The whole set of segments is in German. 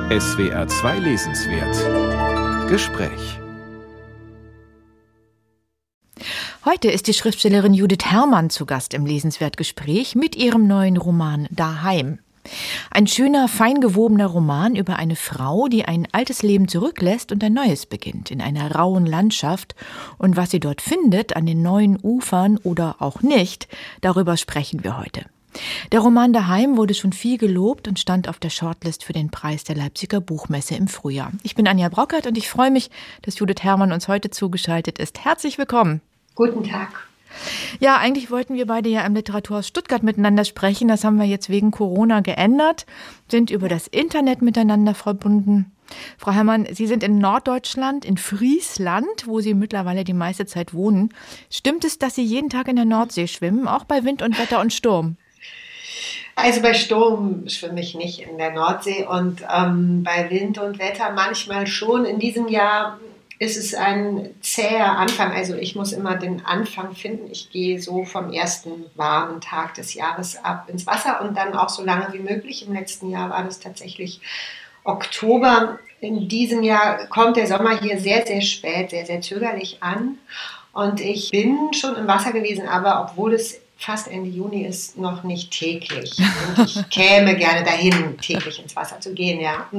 SWR 2 Lesenswert Gespräch. Heute ist die Schriftstellerin Judith Herrmann zu Gast im Lesenswertgespräch mit ihrem neuen Roman Daheim. Ein schöner, fein gewobener Roman über eine Frau, die ein altes Leben zurücklässt und ein neues beginnt, in einer rauen Landschaft. Und was sie dort findet, an den neuen Ufern oder auch nicht, darüber sprechen wir heute. Der Roman Daheim wurde schon viel gelobt und stand auf der Shortlist für den Preis der Leipziger Buchmesse im Frühjahr. Ich bin Anja Brockert und ich freue mich, dass Judith Herrmann uns heute zugeschaltet ist. Herzlich willkommen. Guten Tag. Ja, eigentlich wollten wir beide ja im Literaturhaus Stuttgart miteinander sprechen. Das haben wir jetzt wegen Corona geändert, sind über das Internet miteinander verbunden. Frau Herrmann, Sie sind in Norddeutschland, in Friesland, wo Sie mittlerweile die meiste Zeit wohnen. Stimmt es, dass Sie jeden Tag in der Nordsee schwimmen, auch bei Wind und Wetter und Sturm? Also bei Sturm schwimme ich nicht in der Nordsee und bei Wind und Wetter manchmal schon. In diesem Jahr ist es ein zäher Anfang. Also ich muss immer den Anfang finden. Ich gehe so vom ersten warmen Tag des Jahres ab ins Wasser und dann auch so lange wie möglich. Im letzten Jahr war das tatsächlich Oktober. In diesem Jahr kommt der Sommer hier sehr, sehr spät, sehr, sehr zögerlich an. Und ich bin schon im Wasser gewesen, aber obwohl es fast Ende Juni ist, noch nicht täglich. Und ich käme gerne dahin, täglich ins Wasser zu gehen, ja.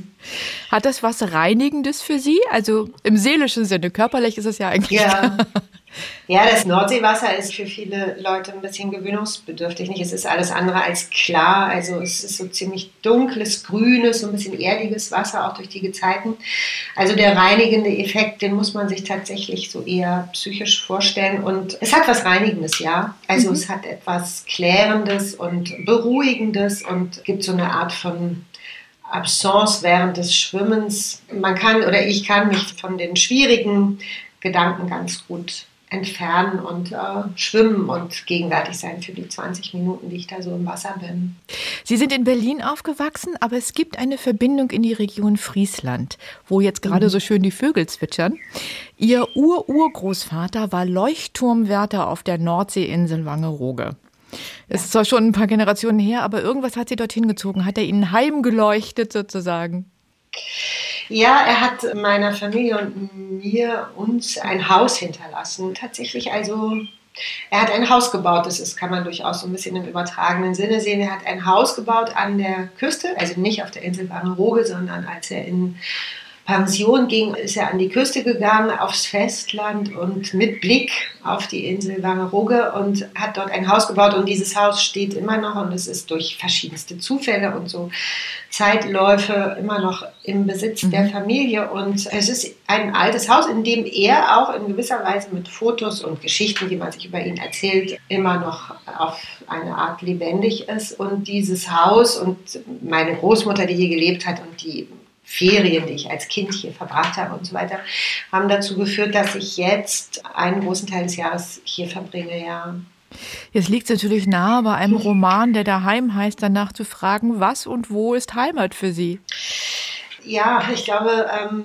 Hat das was Reinigendes für Sie? Also im seelischen Sinne, körperlich ist es ja eigentlich... Ja. Ja, das Nordseewasser ist für viele Leute ein bisschen gewöhnungsbedürftig. Nicht? Es ist alles andere als klar. Also es ist so ziemlich dunkles, grünes, so ein bisschen erdiges Wasser, auch durch die Gezeiten. Also der reinigende Effekt, den muss man sich tatsächlich so eher psychisch vorstellen. Und es hat was Reinigendes, ja. Also es hat etwas Klärendes und Beruhigendes und gibt so eine Art von Absence während des Schwimmens. Ich kann mich von den schwierigen Gedanken ganz gut entfernen und schwimmen und gegenwärtig sein für die 20 Minuten, die ich da so im Wasser bin. Sie sind in Berlin aufgewachsen, aber es gibt eine Verbindung in die Region Friesland, wo jetzt gerade so schön die Vögel zwitschern. Ihr Urgroßvater war Leuchtturmwärter auf der Nordseeinsel Wangerooge. Es ist zwar schon ein paar Generationen her, aber irgendwas hat Sie dorthin gezogen. Hat er Ihnen heimgeleuchtet sozusagen? Ja, er hat meiner Familie und uns ein Haus hinterlassen. Tatsächlich, also er hat ein Haus gebaut, kann man durchaus so ein bisschen im übertragenen Sinne sehen. Er hat ein Haus gebaut an der Küste, also nicht auf der Insel Wangerooge, sondern als er in Pension ging, ist er an die Küste gegangen, aufs Festland und mit Blick auf die Insel Wangerooge und hat dort ein Haus gebaut und dieses Haus steht immer noch und es ist durch verschiedenste Zufälle und so Zeitläufe immer noch im Besitz der Familie und es ist ein altes Haus, in dem er auch in gewisser Weise mit Fotos und Geschichten, die man sich über ihn erzählt, immer noch auf eine Art lebendig ist und dieses Haus und meine Großmutter, die hier gelebt hat und die Ferien, die ich als Kind hier verbracht habe und so weiter, haben dazu geführt, dass ich jetzt einen großen Teil des Jahres hier verbringe, ja. Jetzt liegt es natürlich nahe, bei einem Roman, der Daheim heißt, danach zu fragen, was und wo ist Heimat für Sie? Ja, ich glaube,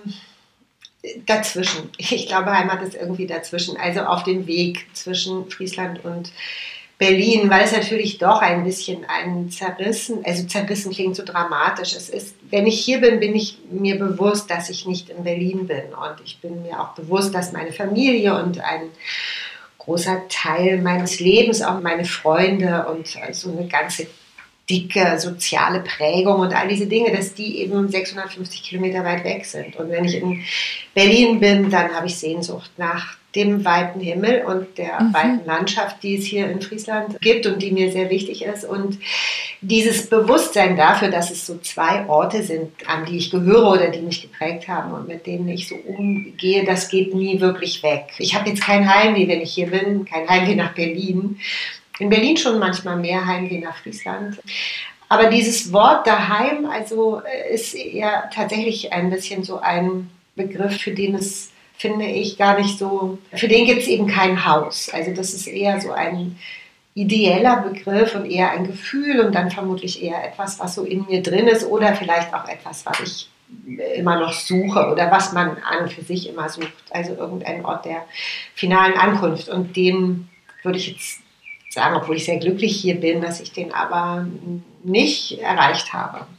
dazwischen. Ich glaube, Heimat ist irgendwie dazwischen, also auf dem Weg zwischen Friesland und Berlin, weil es natürlich doch ein bisschen zerrissen klingt so dramatisch. Es ist, wenn ich hier bin, bin ich mir bewusst, dass ich nicht in Berlin bin und ich bin mir auch bewusst, dass meine Familie und ein großer Teil meines Lebens, auch meine Freunde und so eine ganze dicke soziale Prägung und all diese Dinge, dass die eben 650 Kilometer weit weg sind. Und wenn ich in Berlin bin, dann habe ich Sehnsucht nach dem weiten Himmel und der weiten Landschaft, die es hier in Friesland gibt und die mir sehr wichtig ist. Und dieses Bewusstsein dafür, dass es so zwei Orte sind, an die ich gehöre oder die mich geprägt haben und mit denen ich so umgehe, das geht nie wirklich weg. Ich habe jetzt kein Heimweh, wenn ich hier bin, kein Heimweh nach Berlin. In Berlin schon manchmal mehr Heimweh nach Friesland. Aber dieses Wort daheim, also ist ja tatsächlich ein bisschen so ein Begriff, für den es, finde ich, gar nicht so, für den gibt es eben kein Haus. Also das ist eher so ein ideeller Begriff und eher ein Gefühl und dann vermutlich eher etwas, was so in mir drin ist oder vielleicht auch etwas, was ich immer noch suche oder was man an und für sich immer sucht. Also irgendein Ort der finalen Ankunft und den würde ich jetzt sagen, obwohl ich sehr glücklich hier bin, dass ich den aber nicht erreicht habe.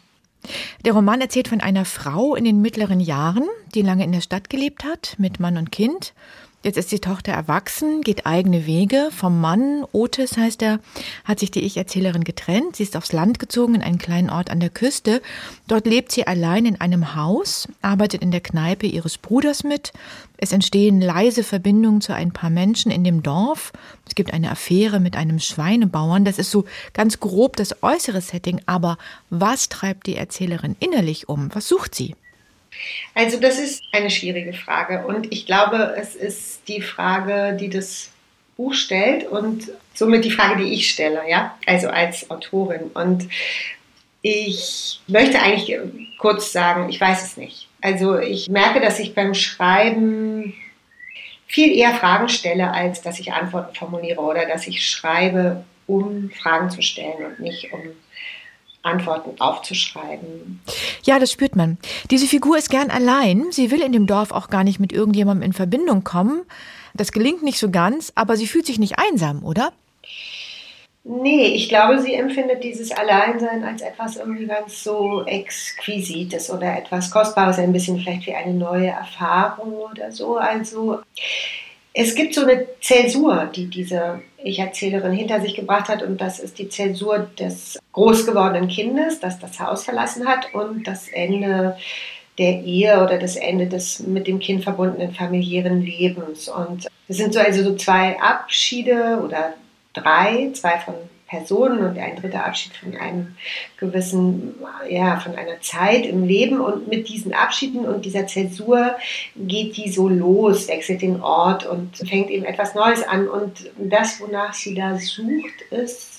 Der Roman erzählt von einer Frau in den mittleren Jahren, die lange in der Stadt gelebt hat, mit Mann und Kind. Jetzt ist die Tochter erwachsen, geht eigene Wege. Vom Mann, Otis heißt er, hat sich die Ich-Erzählerin getrennt. Sie ist aufs Land gezogen, in einen kleinen Ort an der Küste. Dort lebt sie allein in einem Haus, arbeitet in der Kneipe ihres Bruders mit. Es entstehen leise Verbindungen zu ein paar Menschen in dem Dorf. Es gibt eine Affäre mit einem Schweinebauern. Das ist so ganz grob das äußere Setting. Aber was treibt die Erzählerin innerlich um? Was sucht sie? Also das ist eine schwierige Frage und ich glaube, es ist die Frage, die das Buch stellt und somit die Frage, die ich stelle, ja, also als Autorin. Und ich möchte eigentlich kurz sagen, ich weiß es nicht. Also ich merke, dass ich beim Schreiben viel eher Fragen stelle, als dass ich Antworten formuliere oder dass ich schreibe, um Fragen zu stellen und nicht um Antworten aufzuschreiben. Ja, das spürt man. Diese Figur ist gern allein. Sie will in dem Dorf auch gar nicht mit irgendjemandem in Verbindung kommen. Das gelingt nicht so ganz, aber sie fühlt sich nicht einsam, oder? Nee, ich glaube, sie empfindet dieses Alleinsein als etwas irgendwie ganz so Exquisites oder etwas Kostbares, ein bisschen vielleicht wie eine neue Erfahrung oder so. Also es gibt so eine Zäsur, die diese Ich-Erzählerin hinter sich gebracht hat und das ist die Zäsur des groß gewordenen Kindes, das das Haus verlassen hat und das Ende der Ehe oder das Ende des mit dem Kind verbundenen familiären Lebens. Und es sind so zwei Abschiede oder zwei von Personen und ein dritter Abschied von einem gewissen, ja, von einer Zeit im Leben und mit diesen Abschieden und dieser Zäsur geht die so los, wechselt den Ort und fängt eben etwas Neues an und das, wonach sie da sucht, ist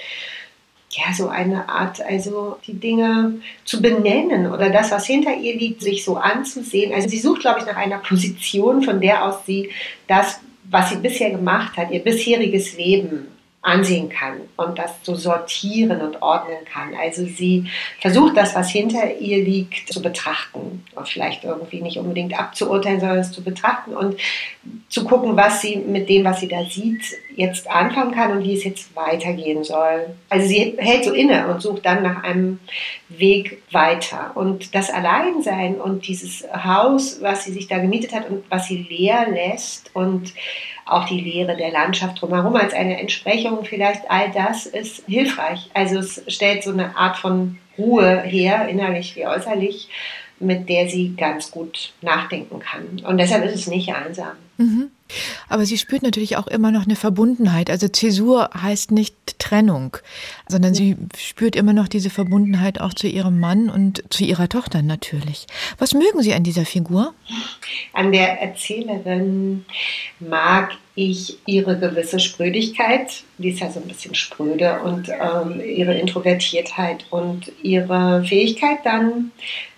ja so eine Art, also die Dinge zu benennen oder das, was hinter ihr liegt, sich so anzusehen. Also sie sucht, glaube ich, nach einer Position, von der aus sie das, was sie bisher gemacht hat, ihr bisheriges Leben ansehen kann und das so sortieren und ordnen kann. Also sie versucht das, was hinter ihr liegt, zu betrachten und vielleicht irgendwie nicht unbedingt abzuurteilen, sondern es zu betrachten und zu gucken, was sie mit dem, was sie da sieht, jetzt anfangen kann und wie es jetzt weitergehen soll. Also sie hält so inne und sucht dann nach einem Weg weiter. Und das Alleinsein und dieses Haus, was sie sich da gemietet hat und was sie leer lässt und auch die Leere der Landschaft drumherum als eine Entsprechung, vielleicht all das ist hilfreich. Also es stellt so eine Art von Ruhe her, innerlich wie äußerlich, mit der sie ganz gut nachdenken kann. Und deshalb ist es nicht einsam. Mhm. Aber sie spürt natürlich auch immer noch eine Verbundenheit. Also Zäsur heißt nicht Trennung, sondern sie spürt immer noch diese Verbundenheit auch zu ihrem Mann und zu ihrer Tochter natürlich. Was mögen Sie an dieser Figur? An der Erzählerin mag ich ihre gewisse Sprödigkeit, die ist ja so ein bisschen spröde, und ihre Introvertiertheit und ihre Fähigkeit dann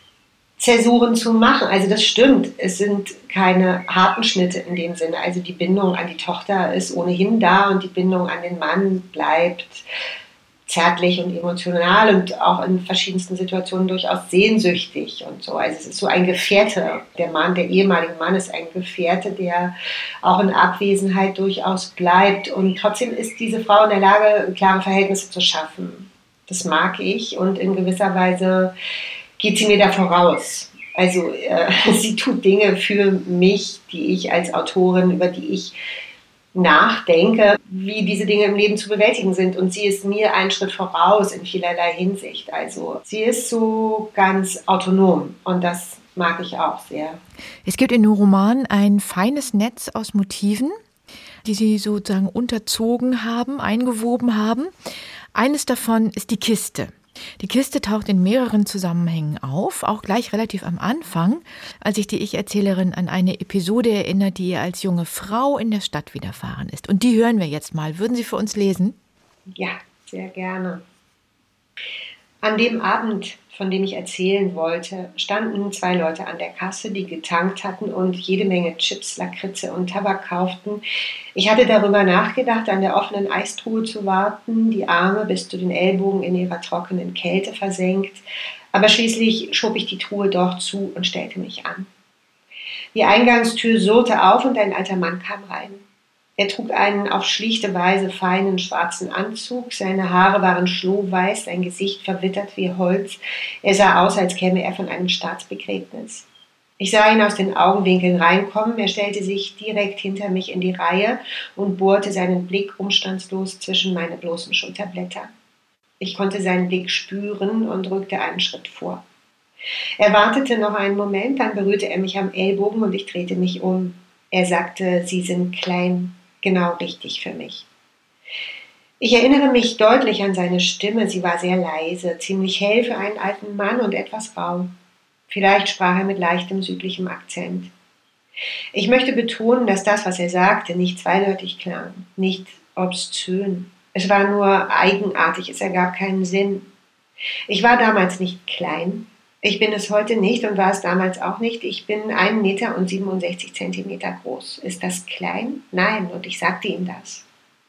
Zäsuren zu machen. Also das stimmt, es sind keine harten Schnitte in dem Sinne. Also die Bindung an die Tochter ist ohnehin da und die Bindung an den Mann bleibt zärtlich und emotional und auch in verschiedensten Situationen durchaus sehnsüchtig und so. Also es ist so ein Gefährte. Der Mann, der ehemalige Mann ist ein Gefährte, der auch in Abwesenheit durchaus bleibt. Und trotzdem ist diese Frau in der Lage, klare Verhältnisse zu schaffen. Das mag ich und in gewisser Weise geht sie mir da voraus. Also sie tut Dinge für mich, die ich als Autorin, über die ich nachdenke, wie diese Dinge im Leben zu bewältigen sind. Und sie ist mir einen Schritt voraus in vielerlei Hinsicht. Also sie ist so ganz autonom und das mag ich auch sehr. Es gibt in dem Roman ein feines Netz aus Motiven, die Sie sozusagen unterzogen haben, eingewoben haben. Eines davon ist die Kiste. Die Kiste taucht in mehreren Zusammenhängen auf, auch gleich relativ am Anfang, als sich die Ich-Erzählerin an eine Episode erinnert, die ihr als junge Frau in der Stadt widerfahren ist. Und die hören wir jetzt mal. Würden Sie für uns lesen? Ja, sehr gerne. An dem Abend, von dem ich erzählen wollte, standen 2 Leute an der Kasse, die getankt hatten und jede Menge Chips, Lakritze und Tabak kauften. Ich hatte darüber nachgedacht, an der offenen Eistruhe zu warten, die Arme bis zu den Ellbogen in ihrer trockenen Kälte versenkt. Aber schließlich schob ich die Truhe doch zu und stellte mich an. Die Eingangstür surrte auf und ein alter Mann kam rein. Er trug einen auf schlichte Weise feinen schwarzen Anzug, seine Haare waren schlohweiß, sein Gesicht verwittert wie Holz. Er sah aus, als käme er von einem Staatsbegräbnis. Ich sah ihn aus den Augenwinkeln reinkommen, er stellte sich direkt hinter mich in die Reihe und bohrte seinen Blick umstandslos zwischen meine bloßen Schulterblätter. Ich konnte seinen Blick spüren und rückte einen Schritt vor. Er wartete noch einen Moment, dann berührte er mich am Ellbogen und ich drehte mich um. Er sagte, Sie sind klein, genau richtig für mich. Ich erinnere mich deutlich an seine Stimme, sie war sehr leise, ziemlich hell für einen alten Mann und etwas rau. Vielleicht sprach er mit leichtem südlichem Akzent. Ich möchte betonen, dass das, was er sagte, nicht zweideutig klang, nicht obszön. Es war nur eigenartig, es ergab keinen Sinn. Ich war damals nicht klein. Ich bin es heute nicht und war es damals auch nicht. Ich bin 1,67 Meter groß. Ist das klein? Nein, und ich sagte ihm das.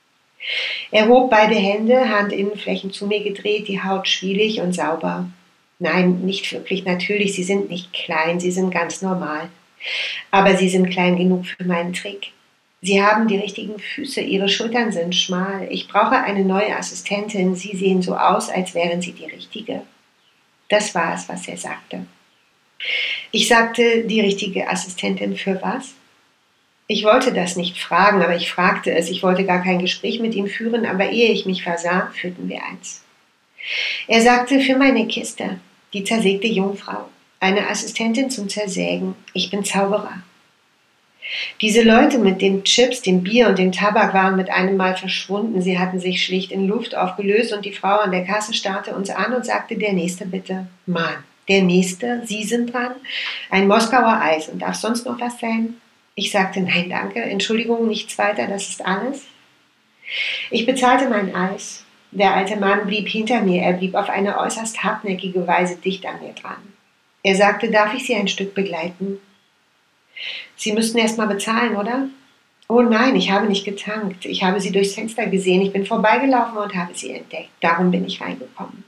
Er hob beide Hände, Handinnenflächen zu mir gedreht, die Haut schwielig und sauber. Nein, nicht wirklich, natürlich, Sie sind nicht klein, Sie sind ganz normal. Aber Sie sind klein genug für meinen Trick. Sie haben die richtigen Füße, Ihre Schultern sind schmal. Ich brauche eine neue Assistentin, Sie sehen so aus, als wären Sie die richtige. Das war es, was er sagte. Ich sagte, die richtige Assistentin für was? Ich wollte das nicht fragen, aber ich fragte es. Ich wollte gar kein Gespräch mit ihm führen, aber ehe ich mich versah, führten wir eins. Er sagte, für meine Kiste, die zersägte Jungfrau, eine Assistentin zum Zersägen. Ich bin Zauberer. Diese Leute mit den Chips, dem Bier und dem Tabak waren mit einem Mal verschwunden. Sie hatten sich schlicht in Luft aufgelöst und die Frau an der Kasse starrte uns an und sagte, der Nächste bitte. Mann, der Nächste, Sie sind dran? Ein Moskauer Eis und darf sonst noch was sein? Ich sagte, nein, danke, Entschuldigung, nichts weiter, das ist alles. Ich bezahlte mein Eis. Der alte Mann blieb hinter mir, er blieb auf eine äußerst hartnäckige Weise dicht an mir dran. Er sagte, darf ich Sie ein Stück begleiten? Sie müssten erst mal bezahlen, oder? Oh nein, ich habe nicht getankt. Ich habe Sie durchs Fenster gesehen. Ich bin vorbeigelaufen und habe Sie entdeckt. Darum bin ich reingekommen.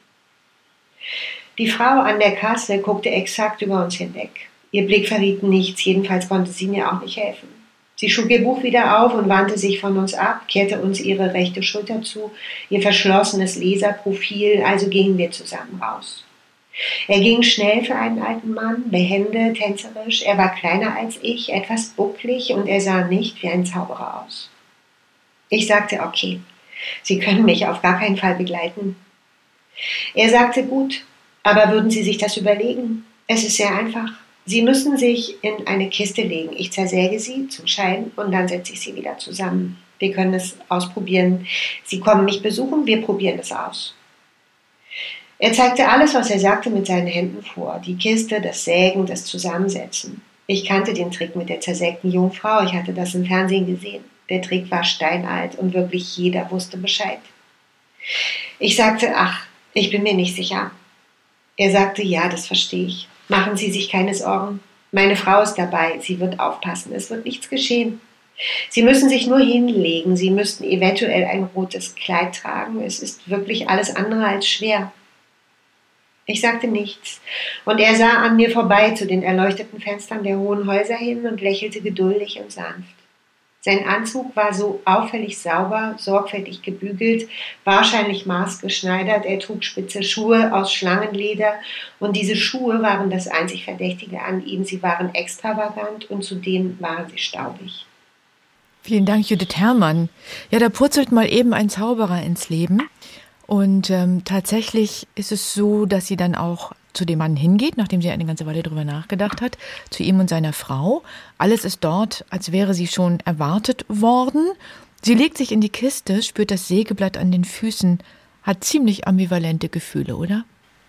Die Frau an der Kasse guckte exakt über uns hinweg. Ihr Blick verriet nichts, jedenfalls konnte sie mir auch nicht helfen. Sie schlug ihr Buch wieder auf und wandte sich von uns ab, kehrte uns ihre rechte Schulter zu, ihr verschlossenes Leserprofil, also gingen wir zusammen raus. Er ging schnell für einen alten Mann, behende, tänzerisch, er war kleiner als ich, etwas bucklig und er sah nicht wie ein Zauberer aus. Ich sagte, okay, Sie können mich auf gar keinen Fall begleiten. Er sagte, gut, aber würden Sie sich das überlegen? Es ist sehr einfach. Sie müssen sich in eine Kiste legen. Ich zersäge sie zum Schein und dann setze ich sie wieder zusammen. Wir können es ausprobieren. Sie kommen mich besuchen, wir probieren es aus. Er zeigte alles, was er sagte, mit seinen Händen vor. Die Kiste, das Sägen, das Zusammensetzen. Ich kannte den Trick mit der zersägten Jungfrau. Ich hatte das im Fernsehen gesehen. Der Trick war steinalt und wirklich jeder wusste Bescheid. Ich sagte, ach, ich bin mir nicht sicher. Er sagte, ja, das verstehe ich. Machen Sie sich keine Sorgen. Meine Frau ist dabei. Sie wird aufpassen. Es wird nichts geschehen. Sie müssen sich nur hinlegen. Sie müssten eventuell ein rotes Kleid tragen. Es ist wirklich alles andere als schwer. Ich sagte nichts. Und er sah an mir vorbei zu den erleuchteten Fenstern der hohen Häuser hin und lächelte geduldig und sanft. Sein Anzug war so auffällig sauber, sorgfältig gebügelt, wahrscheinlich maßgeschneidert. Er trug spitze Schuhe aus Schlangenleder und diese Schuhe waren das einzig Verdächtige an ihm. Sie waren extravagant und zudem waren sie staubig. Vielen Dank, Judith Herrmann. Ja, da purzelt mal eben ein Zauberer ins Leben. Und tatsächlich ist es so, dass sie dann auch zu dem Mann hingeht, nachdem sie eine ganze Weile darüber nachgedacht hat, zu ihm und seiner Frau. Alles ist dort, als wäre sie schon erwartet worden. Sie legt sich in die Kiste, spürt das Sägeblatt an den Füßen, hat ziemlich ambivalente Gefühle, oder?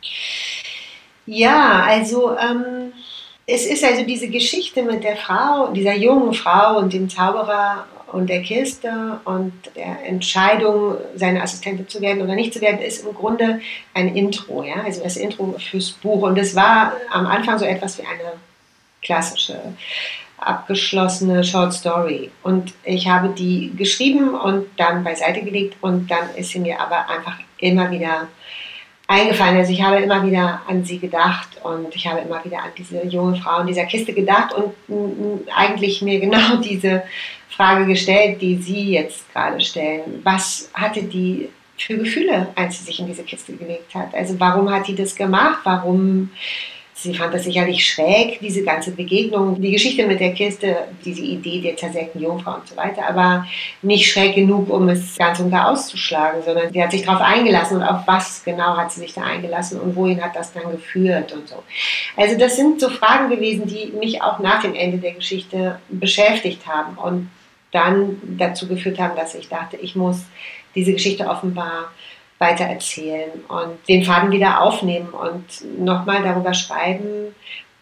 Ja, also es ist also diese Geschichte mit der Frau, dieser jungen Frau und dem Zauberer und der Kiste und der Entscheidung, seine Assistentin zu werden oder nicht zu werden, ist im Grunde ein Intro, ja, also das Intro fürs Buch. Und es war am Anfang so etwas wie eine klassische, abgeschlossene Short Story. Und ich habe die geschrieben und dann beiseite gelegt und dann ist sie mir aber einfach immer wieder eingefallen. Also ich habe immer wieder an sie gedacht und ich habe immer wieder an diese junge Frau in dieser Kiste gedacht und eigentlich mir genau diese Frage gestellt, die Sie jetzt gerade stellen. Was hatte die für Gefühle, als sie sich in diese Kiste gelegt hat? Also warum hat die das gemacht? Sie fand das sicherlich schräg, diese ganze Begegnung, die Geschichte mit der Kiste, diese Idee der zersägten Jungfrau und so weiter, aber nicht schräg genug, um es ganz und gar auszuschlagen, sondern sie hat sich darauf eingelassen und auf was genau hat sie sich da eingelassen und wohin hat das dann geführt und so. Also das sind so Fragen gewesen, die mich auch nach dem Ende der Geschichte beschäftigt haben und dann dazu geführt haben, dass ich dachte, ich muss diese Geschichte offenbar weiter erzählen und den Faden wieder aufnehmen und nochmal darüber schreiben,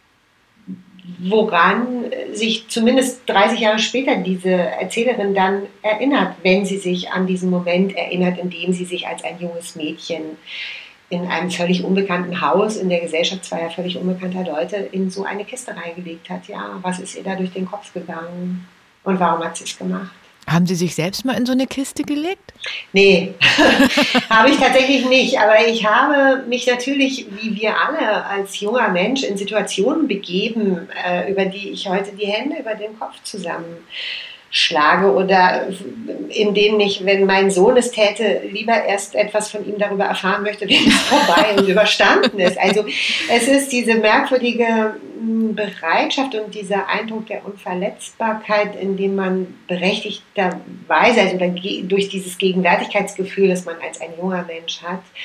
woran sich zumindest 30 Jahre später diese Erzählerin dann erinnert, wenn sie sich an diesen Moment erinnert, in dem sie sich als ein junges Mädchen in einem völlig unbekannten Haus, in der Gesellschaft zweier völlig unbekannter Leute, in so eine Kiste reingelegt hat. Ja, was ist ihr da durch den Kopf gegangen und warum hat sie es gemacht? Haben Sie sich selbst mal in so eine Kiste gelegt? Nee, habe ich tatsächlich nicht. Aber ich habe mich natürlich, wie wir alle als junger Mensch, in Situationen begeben, über die ich heute die Hände über den Kopf zusammenschlage oder in denen ich, wenn mein Sohn es täte, lieber erst etwas von ihm darüber erfahren möchte, wenn es vorbei und überstanden ist. Also es ist diese merkwürdige Bereitschaft und dieser Eindruck der Unverletzbarkeit, in dem man berechtigterweise, also durch dieses Gegenwärtigkeitsgefühl, das man als ein junger Mensch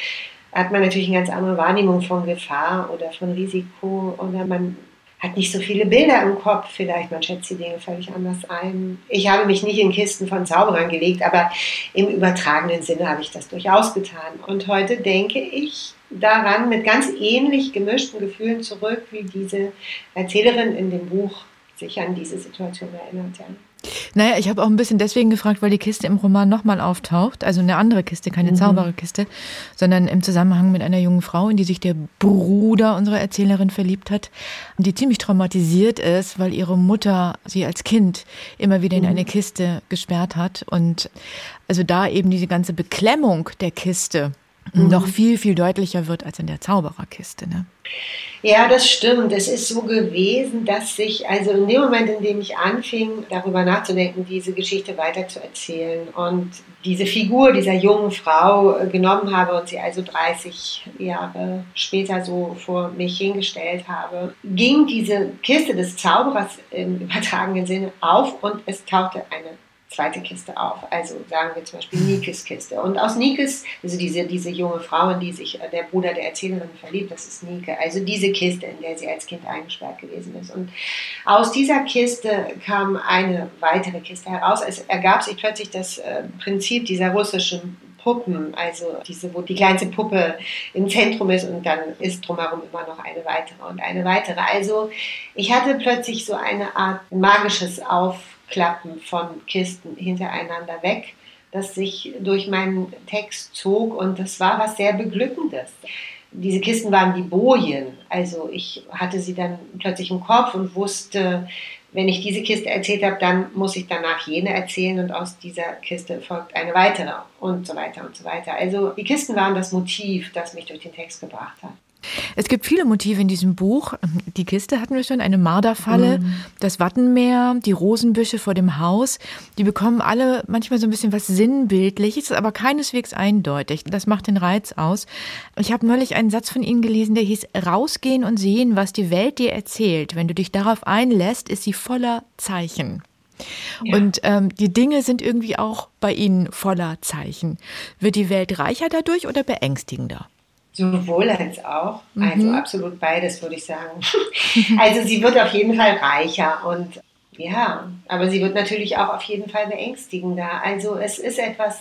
hat man natürlich eine ganz andere Wahrnehmung von Gefahr oder von Risiko oder man hat nicht so viele Bilder im Kopf, vielleicht man schätzt die Dinge völlig anders ein. Ich habe mich nicht in Kisten von Zauberern gelegt, aber im übertragenen Sinne habe ich das durchaus getan. Und heute denke ich daran mit ganz ähnlich gemischten Gefühlen zurück, wie diese Erzählerin in dem Buch sich an diese Situation erinnert. Ja. Naja, ich habe auch ein bisschen deswegen gefragt, weil die Kiste im Roman nochmal auftaucht. Also eine andere Kiste, keine Zaubererkiste, sondern im Zusammenhang mit einer jungen Frau, in die sich der Bruder unserer Erzählerin verliebt hat, die ziemlich traumatisiert ist, weil ihre Mutter sie als Kind immer wieder in eine Kiste gesperrt hat. Und also da eben diese ganze Beklemmung der Kiste noch viel, viel deutlicher wird als in der Zaubererkiste, ne? Ja, das stimmt. Es ist so gewesen, dass ich, also in dem Moment, in dem ich anfing, darüber nachzudenken, diese Geschichte weiterzuerzählen und diese Figur dieser jungen Frau genommen habe und sie also 30 Jahre später so vor mich hingestellt habe, ging diese Kiste des Zauberers im übertragenen Sinne auf und es tauchte eine zweite Kiste auf, also sagen wir zum Beispiel Nikes Kiste. Und aus Nikes, also diese junge Frau, in die sich der Bruder der Erzählerin verliebt, das ist Nike, also diese Kiste, in der sie als Kind eingesperrt gewesen ist. Und aus dieser Kiste kam eine weitere Kiste heraus. Es ergab sich plötzlich das Prinzip dieser russischen Puppen, also diese, wo die kleinste Puppe im Zentrum ist und dann ist drumherum immer noch eine weitere und eine weitere. Also ich hatte plötzlich so eine Art magisches Aufklappen von Kisten hintereinander weg, das sich durch meinen Text zog und das war was sehr Beglückendes. Diese Kisten waren wie Bojen, also ich hatte sie dann plötzlich im Kopf und wusste, wenn ich diese Kiste erzählt habe, dann muss ich danach jene erzählen und aus dieser Kiste folgt eine weitere und so weiter und so weiter. Also die Kisten waren das Motiv, das mich durch den Text gebracht hat. Es gibt viele Motive in diesem Buch. Die Kiste hatten wir schon, eine Marderfalle, das Wattenmeer, die Rosenbüsche vor dem Haus. Die bekommen alle manchmal so ein bisschen was Sinnbildliches, aber keineswegs eindeutig. Das macht den Reiz aus. Ich habe neulich einen Satz von Ihnen gelesen, der hieß, rausgehen und sehen, was die Welt dir erzählt. Wenn du dich darauf einlässt, ist sie voller Zeichen. Ja. Und die Dinge sind irgendwie auch bei Ihnen voller Zeichen. Wird die Welt reicher dadurch oder beängstigender? Sowohl als auch, also absolut beides, würde ich sagen. Also sie wird auf jeden Fall reicher und ja, aber sie wird natürlich auch auf jeden Fall beängstigender. Also es ist etwas,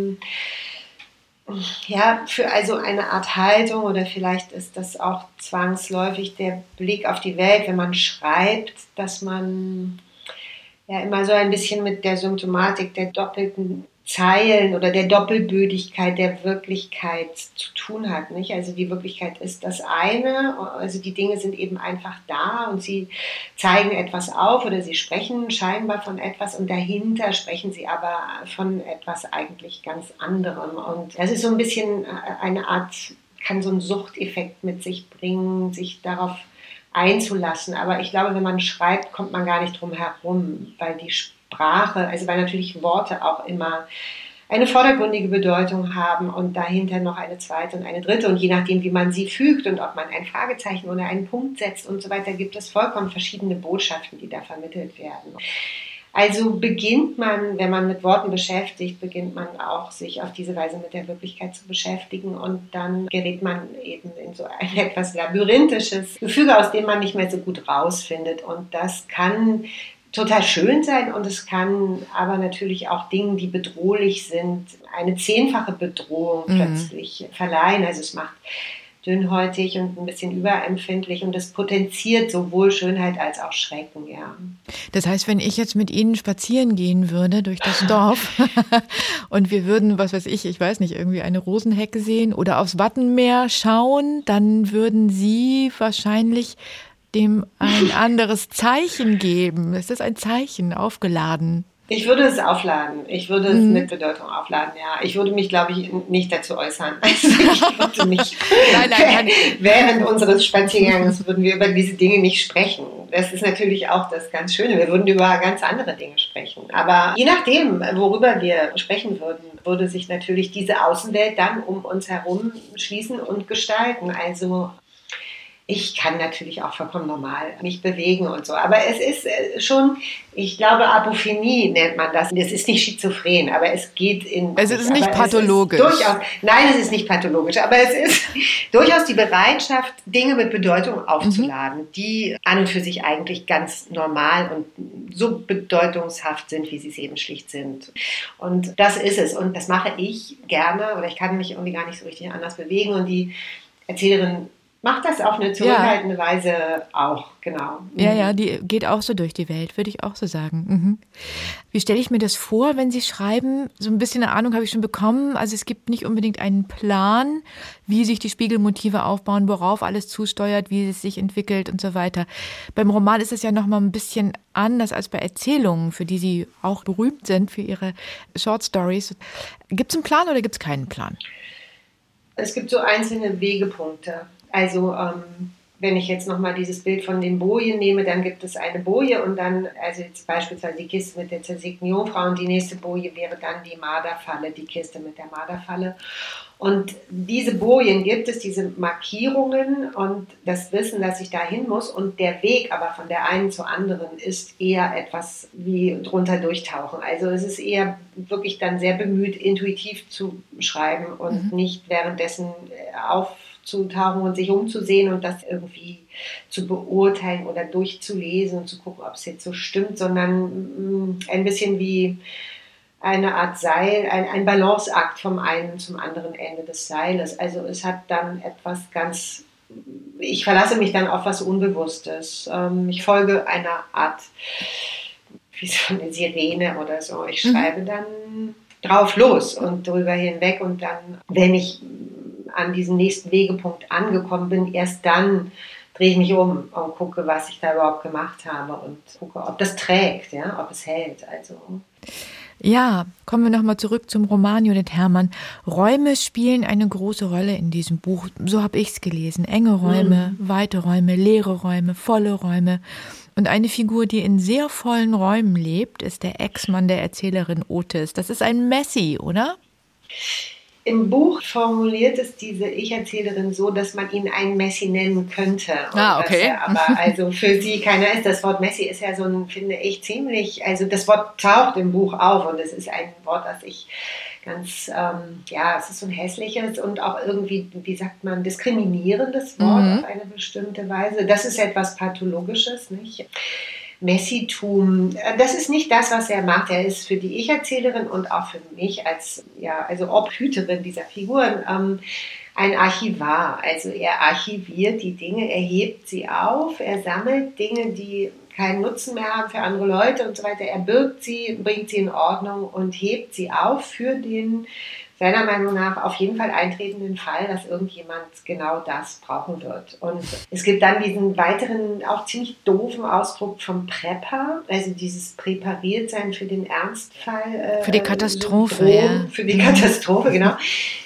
für also eine Art Haltung oder vielleicht ist das auch zwangsläufig der Blick auf die Welt, wenn man schreibt, dass man ja immer so ein bisschen mit der Symptomatik der doppelten Zeilen oder der Doppelbödigkeit der Wirklichkeit zu tun hat, nicht? Also die Wirklichkeit ist das eine, also die Dinge sind eben einfach da und sie zeigen etwas auf oder sie sprechen scheinbar von etwas und dahinter sprechen sie aber von etwas eigentlich ganz anderem und das ist so ein bisschen eine Art kann so einen Suchteffekt mit sich bringen, sich darauf einzulassen. Aber ich glaube, wenn man schreibt, kommt man gar nicht drum herum, weil die Sprache, also weil natürlich Worte auch immer eine vordergründige Bedeutung haben und dahinter noch eine zweite und eine dritte. Und je nachdem, wie man sie fügt und ob man ein Fragezeichen oder einen Punkt setzt und so weiter, gibt es vollkommen verschiedene Botschaften, die da vermittelt werden. Also beginnt man, wenn man mit Worten beschäftigt, beginnt man auch, sich auf diese Weise mit der Wirklichkeit zu beschäftigen und dann gerät man eben in so ein etwas labyrinthisches Gefüge, aus dem man nicht mehr so gut rausfindet. Und das kann total schön sein und es kann aber natürlich auch Dingen, die bedrohlich sind, eine 10-fache Bedrohung plötzlich verleihen. Also es macht dünnhäutig und ein bisschen überempfindlich und das potenziert sowohl Schönheit als auch Schrecken, ja. Das heißt, wenn ich jetzt mit Ihnen spazieren gehen würde durch das Dorf und wir würden, was weiß ich weiß nicht, irgendwie eine Rosenhecke sehen oder aufs Wattenmeer schauen, dann würden Sie wahrscheinlich dem ein anderes Zeichen geben. Es ist ein Zeichen, aufgeladen. Ich würde es aufladen. Ich würde es mit Bedeutung aufladen, ja. Ich würde mich, glaube ich, nicht dazu äußern. Also ich würde nicht. Nein. Während unseres Spaziergangs würden wir über diese Dinge nicht sprechen. Das ist natürlich auch das ganz Schöne. Wir würden über ganz andere Dinge sprechen. Aber je nachdem, worüber wir sprechen würden, würde sich natürlich diese Außenwelt dann um uns herum schließen und gestalten. Also ich kann natürlich auch vollkommen normal mich bewegen und so. Aber es ist schon, ich glaube, Apophenie nennt man das. Es ist nicht schizophren, aber es geht in... Es ist nicht pathologisch. Nein, es ist nicht pathologisch, aber es ist durchaus die Bereitschaft, Dinge mit Bedeutung aufzuladen, die an und für sich eigentlich ganz normal und so bedeutungshaft sind, wie sie es eben schlicht sind. Und das ist es. Und das mache ich gerne, oder ich kann mich irgendwie gar nicht so richtig anders bewegen. Und die Erzählerin macht das auf eine zurückhaltende Weise auch, genau. Ja, die geht auch so durch die Welt, würde ich auch so sagen. Wie stelle ich mir das vor, wenn Sie schreiben? So ein bisschen eine Ahnung habe ich schon bekommen. Also es gibt nicht unbedingt einen Plan, wie sich die Spiegelmotive aufbauen, worauf alles zusteuert, wie es sich entwickelt und so weiter. Beim Roman ist es ja noch mal ein bisschen anders als bei Erzählungen, für die Sie auch berühmt sind, für Ihre Short Stories. Gibt es einen Plan oder gibt es keinen Plan? Es gibt so einzelne Wegepunkte. Also wenn ich jetzt nochmal dieses Bild von den Bojen nehme, dann gibt es eine Boje und dann, also jetzt beispielsweise die Kiste mit der zersägten Jungfrau und die nächste Boje wäre dann die Marderfalle, die Kiste mit der Marderfalle. Und diese Bojen gibt es, diese Markierungen und das Wissen, dass ich dahin muss und der Weg aber von der einen zur anderen ist eher etwas wie drunter durchtauchen. Also es ist eher wirklich dann sehr bemüht, intuitiv zu schreiben und nicht währenddessen aufzutauchen und sich umzusehen und das irgendwie zu beurteilen oder durchzulesen und zu gucken, ob es jetzt so stimmt, sondern ein bisschen wie eine Art Seil, ein Balanceakt vom einen zum anderen Ende des Seiles. Also es hat dann etwas ganz, ich verlasse mich dann auf was Unbewusstes. Ich folge einer Art, wie so eine Sirene oder so. Ich schreibe dann drauf los und drüber hinweg und dann, wenn ich an diesem nächsten Wegepunkt angekommen bin, erst dann drehe ich mich um und gucke, was ich da überhaupt gemacht habe und gucke, ob das trägt, ja, ob es hält. Also ja, kommen wir nochmal zurück zum Roman Judith Herrmann. Räume spielen eine große Rolle in diesem Buch. So habe ich es gelesen. Enge Räume, weite Räume, leere Räume, volle Räume. Und eine Figur, die in sehr vollen Räumen lebt, ist der Ex-Mann der Erzählerin Otis. Das ist ein Messi, oder? Im Buch formuliert es diese Ich-Erzählerin so, dass man ihn einen Messi nennen könnte. Okay. Aber also für sie keiner ist. Das Wort Messi ist ja so ein, finde ich, ziemlich, also das Wort taucht im Buch auf und es ist ein Wort, das ich ganz, es ist so ein hässliches und auch irgendwie, wie sagt man, diskriminierendes Wort auf eine bestimmte Weise. Das ist etwas Pathologisches, nicht? Messitum, das ist nicht das, was er macht. Er ist für die Ich-Erzählerin und auch für mich als Obhüterin dieser Figuren ein Archivar. Also er archiviert die Dinge, er hebt sie auf, er sammelt Dinge, die keinen Nutzen mehr haben für andere Leute und so weiter. Er birgt sie, bringt sie in Ordnung und hebt sie auf für den seiner Meinung nach auf jeden Fall eintretenden Fall, dass irgendjemand genau das brauchen wird. Und es gibt dann diesen weiteren, auch ziemlich doofen Ausdruck vom Prepper, also dieses Präpariertsein für den Ernstfall. Für die Katastrophe, Syndrom, für die Katastrophe, genau.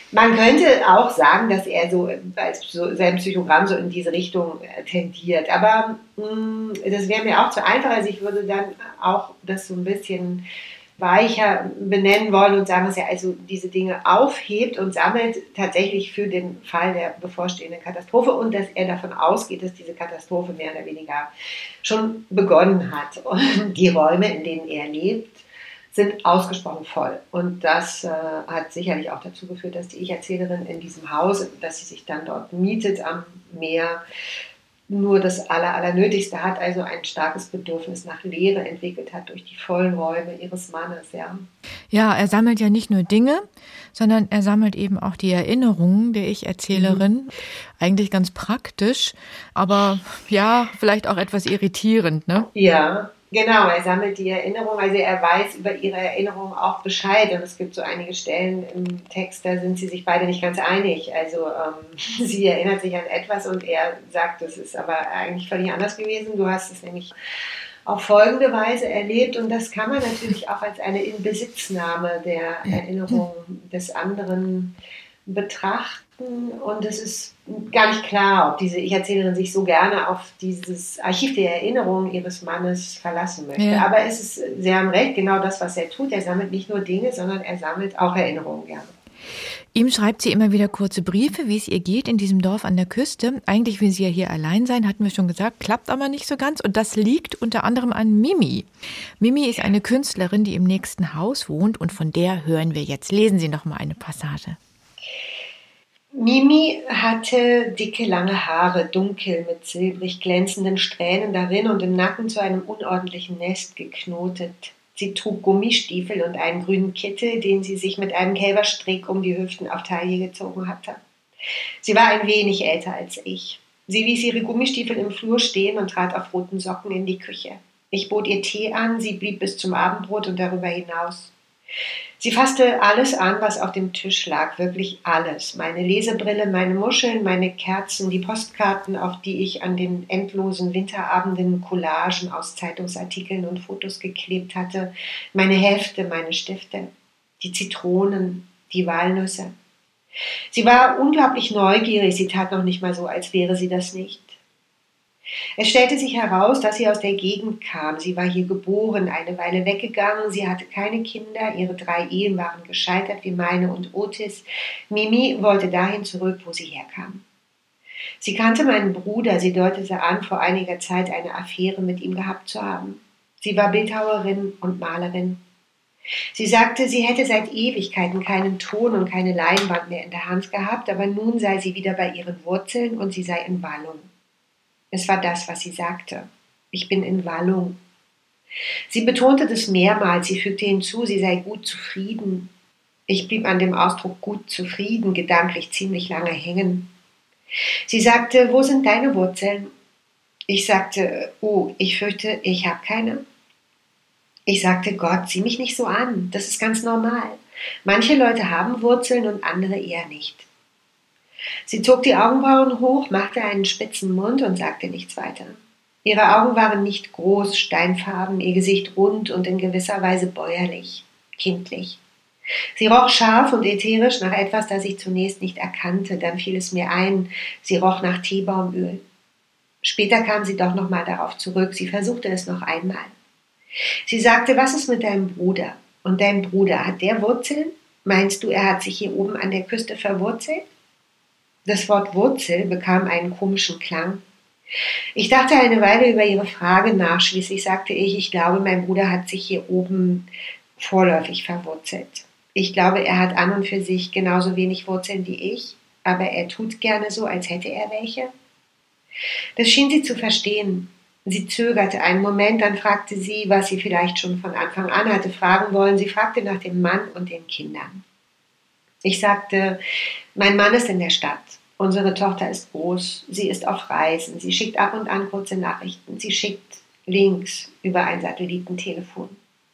Man könnte auch sagen, dass er sein Psychogramm so in diese Richtung tendiert. Aber das wäre mir auch zu einfach. Also ich würde dann auch das so ein bisschen weicher benennen wollen und sagen, dass er also diese Dinge aufhebt und sammelt tatsächlich für den Fall der bevorstehenden Katastrophe und dass er davon ausgeht, dass diese Katastrophe mehr oder weniger schon begonnen hat. Und die Räume, in denen er lebt, sind ausgesprochen voll. Und das hat sicherlich auch dazu geführt, dass die Ich-Erzählerin in diesem Haus, dass sie sich dann dort mietet am Meer, nur das Allernötigste hat, also ein starkes Bedürfnis nach Leere entwickelt hat durch die vollen Räume ihres Mannes. Ja, er sammelt ja nicht nur Dinge, sondern er sammelt eben auch die Erinnerungen der Ich-Erzählerin. Eigentlich ganz praktisch, aber ja, vielleicht auch etwas irritierend, ne? Ja, genau, er sammelt die Erinnerung, also er weiß über ihre Erinnerung auch Bescheid und es gibt so einige Stellen im Text, da sind sie sich beide nicht ganz einig, also sie erinnert sich an etwas und er sagt, das ist aber eigentlich völlig anders gewesen, du hast es nämlich auf folgende Weise erlebt und das kann man natürlich auch als eine Inbesitznahme der Erinnerung des anderen betrachten und es ist gar nicht klar, ob diese Ich-Erzählerin sich so gerne auf dieses Archiv der Erinnerungen ihres Mannes verlassen möchte. Ja. Aber es ist, Sie haben recht, genau das, was er tut. Er sammelt nicht nur Dinge, sondern er sammelt auch Erinnerungen gerne. Ihm schreibt sie immer wieder kurze Briefe, wie es ihr geht in diesem Dorf an der Küste. Eigentlich will sie ja hier allein sein, hatten wir schon gesagt, klappt aber nicht so ganz. Und das liegt unter anderem an Mimi. Mimi ist eine Künstlerin, die im nächsten Haus wohnt und von der hören wir jetzt. Lesen Sie noch mal eine Passage. Mimi hatte dicke, lange Haare, dunkel mit silbrig glänzenden Strähnen darin und im Nacken zu einem unordentlichen Nest geknotet. Sie trug Gummistiefel und einen grünen Kittel, den sie sich mit einem Kälberstrick um die Hüften auf Taille gezogen hatte. Sie war ein wenig älter als ich. Sie ließ ihre Gummistiefel im Flur stehen und trat auf roten Socken in die Küche. Ich bot ihr Tee an, sie blieb bis zum Abendbrot und darüber hinaus. Sie fasste alles an, was auf dem Tisch lag, wirklich alles. Meine Lesebrille, meine Muscheln, meine Kerzen, die Postkarten, auf die ich an den endlosen Winterabenden Collagen aus Zeitungsartikeln und Fotos geklebt hatte, meine Hefte, meine Stifte, die Zitronen, die Walnüsse. Sie war unglaublich neugierig, sie tat noch nicht mal so, als wäre sie das nicht. Es stellte sich heraus, dass sie aus der Gegend kam. Sie war hier geboren, eine Weile weggegangen. Sie hatte keine Kinder. Ihre 3 Ehen waren gescheitert wie meine und Otis. Mimi wollte dahin zurück, wo sie herkam. Sie kannte meinen Bruder. Sie deutete an, vor einiger Zeit eine Affäre mit ihm gehabt zu haben. Sie war Bildhauerin und Malerin. Sie sagte, sie hätte seit Ewigkeiten keinen Ton und keine Leinwand mehr in der Hand gehabt, aber nun sei sie wieder bei ihren Wurzeln und sie sei in Wallung. Es war das, was sie sagte. Ich bin in Wallung. Sie betonte das mehrmals. Sie fügte hinzu, sie sei gut zufrieden. Ich blieb an dem Ausdruck gut zufrieden gedanklich ziemlich lange hängen. Sie sagte, wo sind deine Wurzeln? Ich sagte, oh, ich fürchte, ich habe keine. Ich sagte, Gott, sieh mich nicht so an. Das ist ganz normal. Manche Leute haben Wurzeln und andere eher nicht. Sie zog die Augenbrauen hoch, machte einen spitzen Mund und sagte nichts weiter. Ihre Augen waren nicht groß, steinfarben, ihr Gesicht rund und in gewisser Weise bäuerlich, kindlich. Sie roch scharf und ätherisch nach etwas, das ich zunächst nicht erkannte. Dann fiel es mir ein, sie roch nach Teebaumöl. Später kam sie doch noch mal darauf zurück. Sie versuchte es noch einmal. Sie sagte, was ist mit deinem Bruder? Und dein Bruder, hat der Wurzeln? Meinst du, er hat sich hier oben an der Küste verwurzelt? Das Wort Wurzel bekam einen komischen Klang. Ich dachte eine Weile über ihre Frage nach. Schließlich sagte ich glaube, mein Bruder hat sich hier oben vorläufig verwurzelt. Ich glaube, er hat an und für sich genauso wenig Wurzeln wie ich, aber er tut gerne so, als hätte er welche. Das schien sie zu verstehen. Sie zögerte einen Moment, dann fragte sie, was sie vielleicht schon von Anfang an hatte fragen wollen. Sie fragte nach dem Mann und den Kindern. Ich sagte, mein Mann ist in der Stadt. Unsere Tochter ist groß. Sie ist auf Reisen. Sie schickt ab und an kurze Nachrichten. Sie schickt Links über ein Satellitentelefon.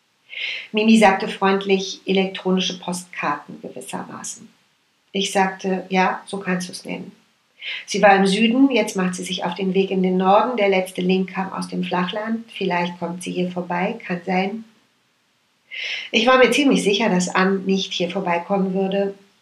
Mimi sagte freundlich, elektronische Postkarten gewissermaßen. Ich sagte, ja, so kannst du es nennen. Sie war im Süden, jetzt macht sie sich auf den Weg in den Norden. Der letzte Link kam aus dem Flachland. Vielleicht kommt sie hier vorbei, kann sein. Ich war mir ziemlich sicher, dass Ann nicht hier vorbeikommen würde.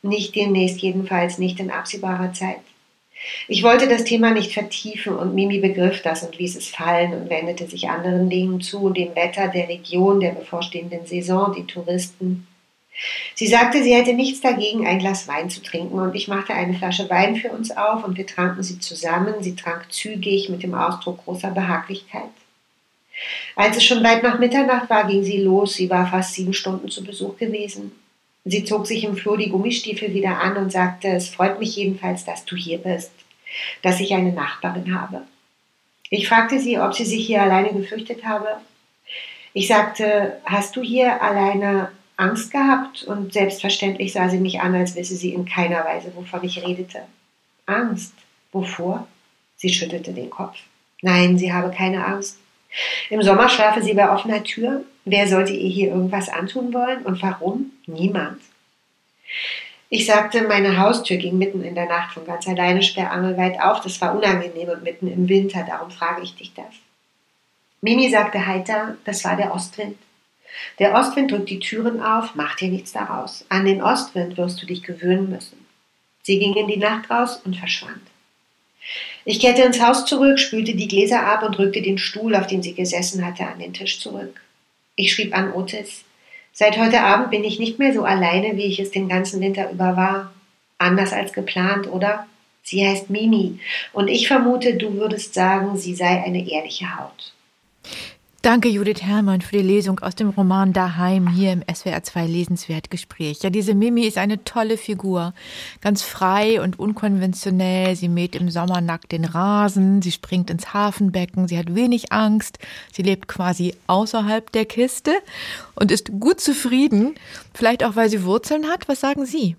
Nicht demnächst, jedenfalls nicht in absehbarer Zeit. Ich wollte das Thema nicht vertiefen und Mimi begriff das und ließ es fallen und wendete sich anderen Dingen zu, dem Wetter, der Region, der bevorstehenden Saison, die Touristen. Sie sagte, sie hätte nichts dagegen, ein Glas Wein zu trinken, und ich machte eine Flasche Wein für uns auf und wir tranken sie zusammen. Sie trank zügig mit dem Ausdruck großer Behaglichkeit. Als es schon weit nach Mitternacht war, ging sie los. Sie war fast 7 Stunden zu Besuch gewesen. Sie zog sich im Flur die Gummistiefel wieder an und sagte, es freut mich jedenfalls, dass du hier bist, dass ich eine Nachbarin habe. Ich fragte sie, ob sie sich hier alleine gefürchtet habe. Ich sagte, hast du hier alleine Angst gehabt? Und selbstverständlich sah sie mich an, als wisse sie in keiner Weise, wovon ich redete. Angst? Wovor? Sie schüttelte den Kopf. Nein, sie habe keine Angst. Im Sommer schlafe sie bei offener Tür. Wer sollte ihr hier irgendwas antun wollen? Und warum? Niemand. Ich sagte, meine Haustür ging mitten in der Nacht von ganz alleine sperrangelweit auf. Das war unangenehm und mitten im Winter, darum frage ich dich das. Mimi sagte heiter, das war der Ostwind. Der Ostwind drückt die Türen auf, mach dir nichts daraus. An den Ostwind wirst du dich gewöhnen müssen. Sie ging in die Nacht raus und verschwand. Ich kehrte ins Haus zurück, spülte die Gläser ab und rückte den Stuhl, auf dem sie gesessen hatte, an den Tisch zurück. Ich schrieb an Otis, seit heute Abend bin ich nicht mehr so alleine, wie ich es den ganzen Winter über war. Anders als geplant, oder? Sie heißt Mimi und ich vermute, du würdest sagen, sie sei eine ehrliche Haut. Danke, Judith Herrmann, für die Lesung aus dem Roman Daheim hier im SWR 2 Lesenswertgespräch. Ja, diese Mimi ist eine tolle Figur. Ganz frei und unkonventionell. Sie mäht im Sommer nackt den Rasen. Sie springt ins Hafenbecken. Sie hat wenig Angst. Sie lebt quasi außerhalb der Kiste und ist gut zufrieden. Vielleicht auch, weil sie Wurzeln hat. Was sagen Sie?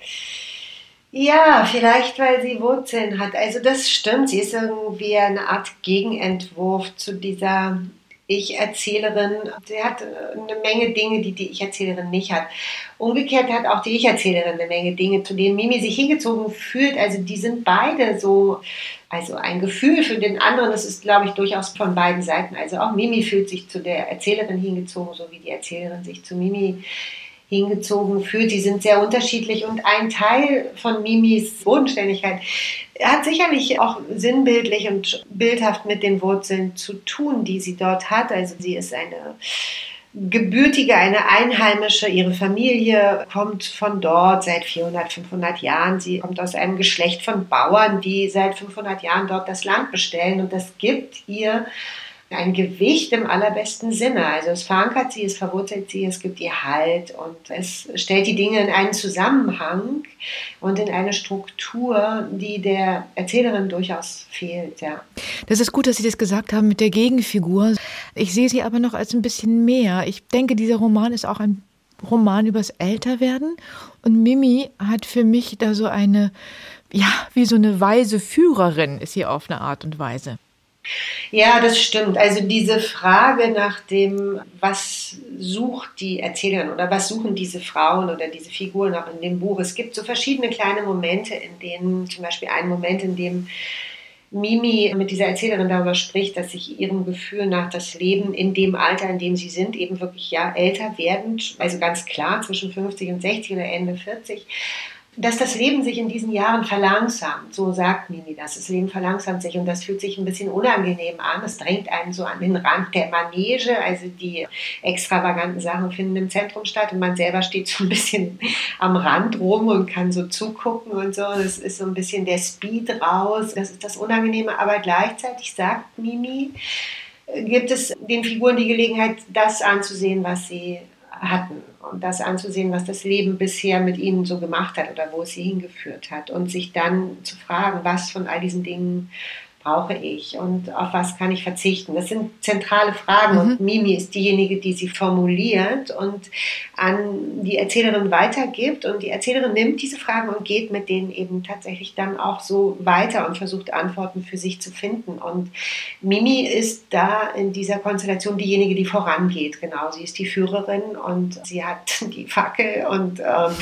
Ja, vielleicht, weil sie Wurzeln hat. Also das stimmt. Sie ist irgendwie eine Art Gegenentwurf zu dieser Ich-Erzählerin. Sie hat eine Menge Dinge, die die Ich-Erzählerin nicht hat. Umgekehrt hat auch die Ich-Erzählerin eine Menge Dinge, zu denen Mimi sich hingezogen fühlt. Also die sind beide so, also ein Gefühl für den anderen, das ist, glaube ich, durchaus von beiden Seiten. Also auch Mimi fühlt sich zu der Erzählerin hingezogen, so wie die Erzählerin sich zu Mimi hingezogen fühlt. Die sind sehr unterschiedlich und ein Teil von Mimis Bodenständigkeit hat sicherlich auch sinnbildlich und bildhaft mit den Wurzeln zu tun, die sie dort hat. Also sie ist eine Gebürtige, eine Einheimische. Ihre Familie kommt von dort seit 400, 500 Jahren. Sie kommt aus einem Geschlecht von Bauern, die seit 500 Jahren dort das Land bestellen und das gibt ihr ein Gewicht im allerbesten Sinne. Also es verankert sie, es verwurzelt sie, es gibt ihr Halt und es stellt die Dinge in einen Zusammenhang und in eine Struktur, die der Erzählerin durchaus fehlt. Ja. Das ist gut, dass Sie das gesagt haben mit der Gegenfigur. Ich sehe sie aber noch als ein bisschen mehr. Ich denke, dieser Roman ist auch ein Roman übers Älterwerden und Mimi hat für mich da so eine, ja, wie so eine weise Führerin ist sie auf eine Art und Weise. Ja, das stimmt. Also diese Frage nach dem, was sucht die Erzählerin oder was suchen diese Frauen oder diese Figuren auch in dem Buch. Es gibt so verschiedene kleine Momente, in denen, zum Beispiel ein Moment, in dem Mimi mit dieser Erzählerin darüber spricht, dass sich ihrem Gefühl nach das Leben in dem Alter, in dem sie sind, eben wirklich ja älter werdend, also ganz klar zwischen 50 und 60 oder Ende 40, dass das Leben sich in diesen Jahren verlangsamt, so sagt Mimi das. Das Leben verlangsamt sich und das fühlt sich ein bisschen unangenehm an. Es drängt einen so an den Rand der Manege, also die extravaganten Sachen finden im Zentrum statt und man selber steht so ein bisschen am Rand rum und kann so zugucken und so. Das ist so ein bisschen der Speed raus, das ist das Unangenehme, aber gleichzeitig sagt Mimi, gibt es den Figuren die Gelegenheit, das anzusehen, was sie hatten und das anzusehen, was das Leben bisher mit ihnen so gemacht hat oder wo es sie hingeführt hat und sich dann zu fragen, was von all diesen Dingen brauche ich und auf was kann ich verzichten. Das sind zentrale Fragen und Mimi ist diejenige, die sie formuliert und an die Erzählerin weitergibt und die Erzählerin nimmt diese Fragen und geht mit denen eben tatsächlich dann auch so weiter und versucht Antworten für sich zu finden und Mimi ist da in dieser Konstellation diejenige, die vorangeht, genau, sie ist die Führerin und sie hat die Fackel und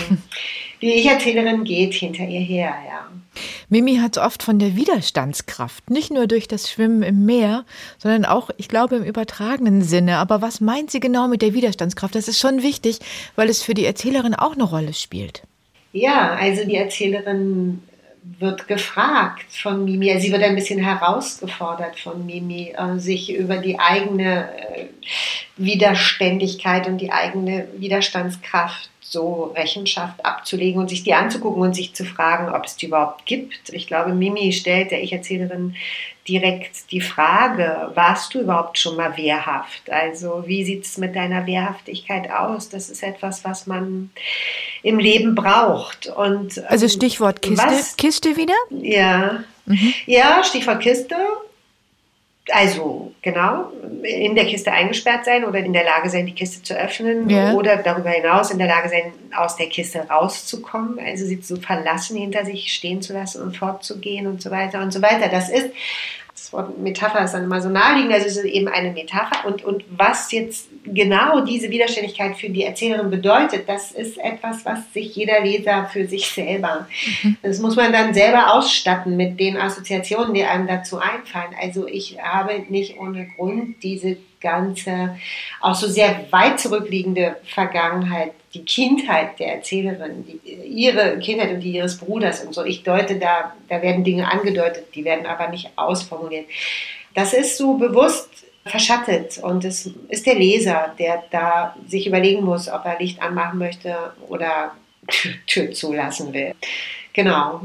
die Ich-Erzählerin geht hinter ihr her, ja. Mimi hat so oft von der Widerstandskraft, nicht nur durch das Schwimmen im Meer, sondern auch, ich glaube, im übertragenen Sinne. Aber was meint sie genau mit der Widerstandskraft? Das ist schon wichtig, weil es für die Erzählerin auch eine Rolle spielt. Ja, also die Erzählerin wird gefragt von Mimi, also sie wird ein bisschen herausgefordert von Mimi, sich über die eigene Widerständigkeit und die eigene Widerstandskraft so Rechenschaft abzulegen und sich die anzugucken und sich zu fragen, ob es die überhaupt gibt. Ich glaube, Mimi stellt der Ich-Erzählerin direkt die Frage, warst du überhaupt schon mal wehrhaft? Also wie sieht es mit deiner Wehrhaftigkeit aus? Das ist etwas, was man im Leben braucht. Und, also Stichwort Kiste, Kiste wieder? Ja, ja, Stichwort Kiste. Also genau, in der Kiste eingesperrt sein oder in der Lage sein, die Kiste zu öffnen oder darüber hinaus in der Lage sein, aus der Kiste rauszukommen, also sie zu verlassen, hinter sich stehen zu lassen und fortzugehen und so weiter und so weiter. Das Wort Metapher ist dann immer so naheliegend, also es ist eben eine Metapher und was jetzt genau diese Widerständigkeit für die Erzählerin bedeutet, das ist etwas, was sich jeder Leser für sich selber, das muss man dann selber ausstatten mit den Assoziationen, die einem dazu einfallen. Also ich habe nicht ohne Grund diese ganze, auch so sehr weit zurückliegende Vergangenheit, die Kindheit der Erzählerin, ihre Kindheit und die ihres Bruders und so. Ich deute da werden Dinge angedeutet, die werden aber nicht ausformuliert. Das ist so bewusst verschattet und es ist der Leser, der da sich überlegen muss, ob er Licht anmachen möchte oder Tür zulassen will. Genau.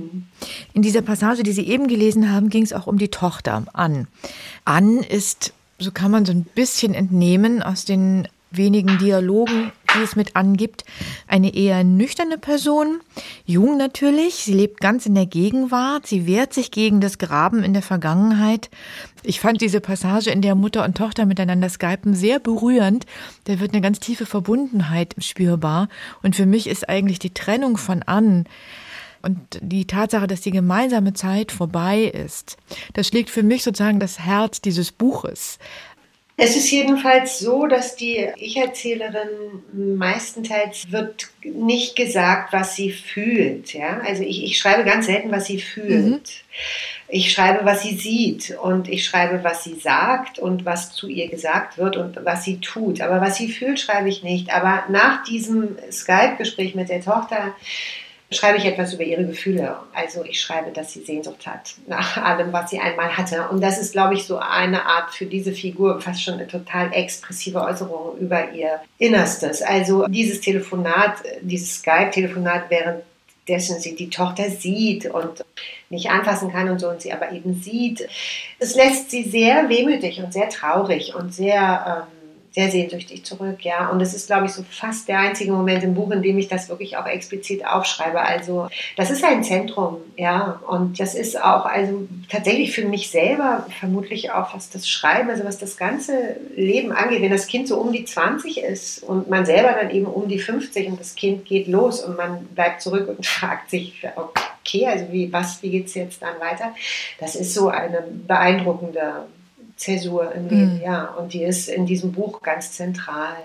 In dieser Passage, die Sie eben gelesen haben, ging es auch um die Tochter Ann. Ann ist, so kann man so ein bisschen entnehmen aus den wenigen Dialogen, die es mit Ann gibt, eine eher nüchterne Person, jung natürlich, sie lebt ganz in der Gegenwart, sie wehrt sich gegen das Graben in der Vergangenheit. Ich fand diese Passage, in der Mutter und Tochter miteinander skypen, sehr berührend. Da wird eine ganz tiefe Verbundenheit spürbar und für mich ist eigentlich die Trennung von Ann und die Tatsache, dass die gemeinsame Zeit vorbei ist, das schlägt für mich sozusagen das Herz dieses Buches. Es ist jedenfalls so, dass die Ich-Erzählerin meistenteils wird nicht gesagt, was sie fühlt. Ja? Also ich schreibe ganz selten, was sie fühlt. Ich schreibe, was sie sieht und ich schreibe, was sie sagt und was zu ihr gesagt wird und was sie tut. Aber was sie fühlt, schreibe ich nicht. Aber nach diesem Skype-Gespräch mit der Tochter schreibe ich etwas über ihre Gefühle. Also ich schreibe, dass sie Sehnsucht hat nach allem, was sie einmal hatte. Und das ist, glaube ich, so eine Art für diese Figur, fast schon eine total expressive Äußerung über ihr Innerstes. Also dieses Telefonat, dieses Skype-Telefonat, währenddessen sie die Tochter sieht und nicht anfassen kann und so und sie aber eben sieht, es lässt sie sehr wehmütig und sehr traurig und sehr sehnsüchtig zurück, ja. Und es ist, glaube ich, so fast der einzige Moment im Buch, in dem ich das wirklich auch explizit aufschreibe. Also das ist ein Zentrum, ja. Und das ist auch, also tatsächlich für mich selber vermutlich auch, was das Schreiben, also was das ganze Leben angeht, wenn das Kind so um die 20 ist und man selber dann eben um die 50 und das Kind geht los und man bleibt zurück und fragt sich, okay, also wie geht es jetzt dann weiter? Das ist so eine beeindruckende Zäsur im Leben, ja. Und die ist in diesem Buch ganz zentral.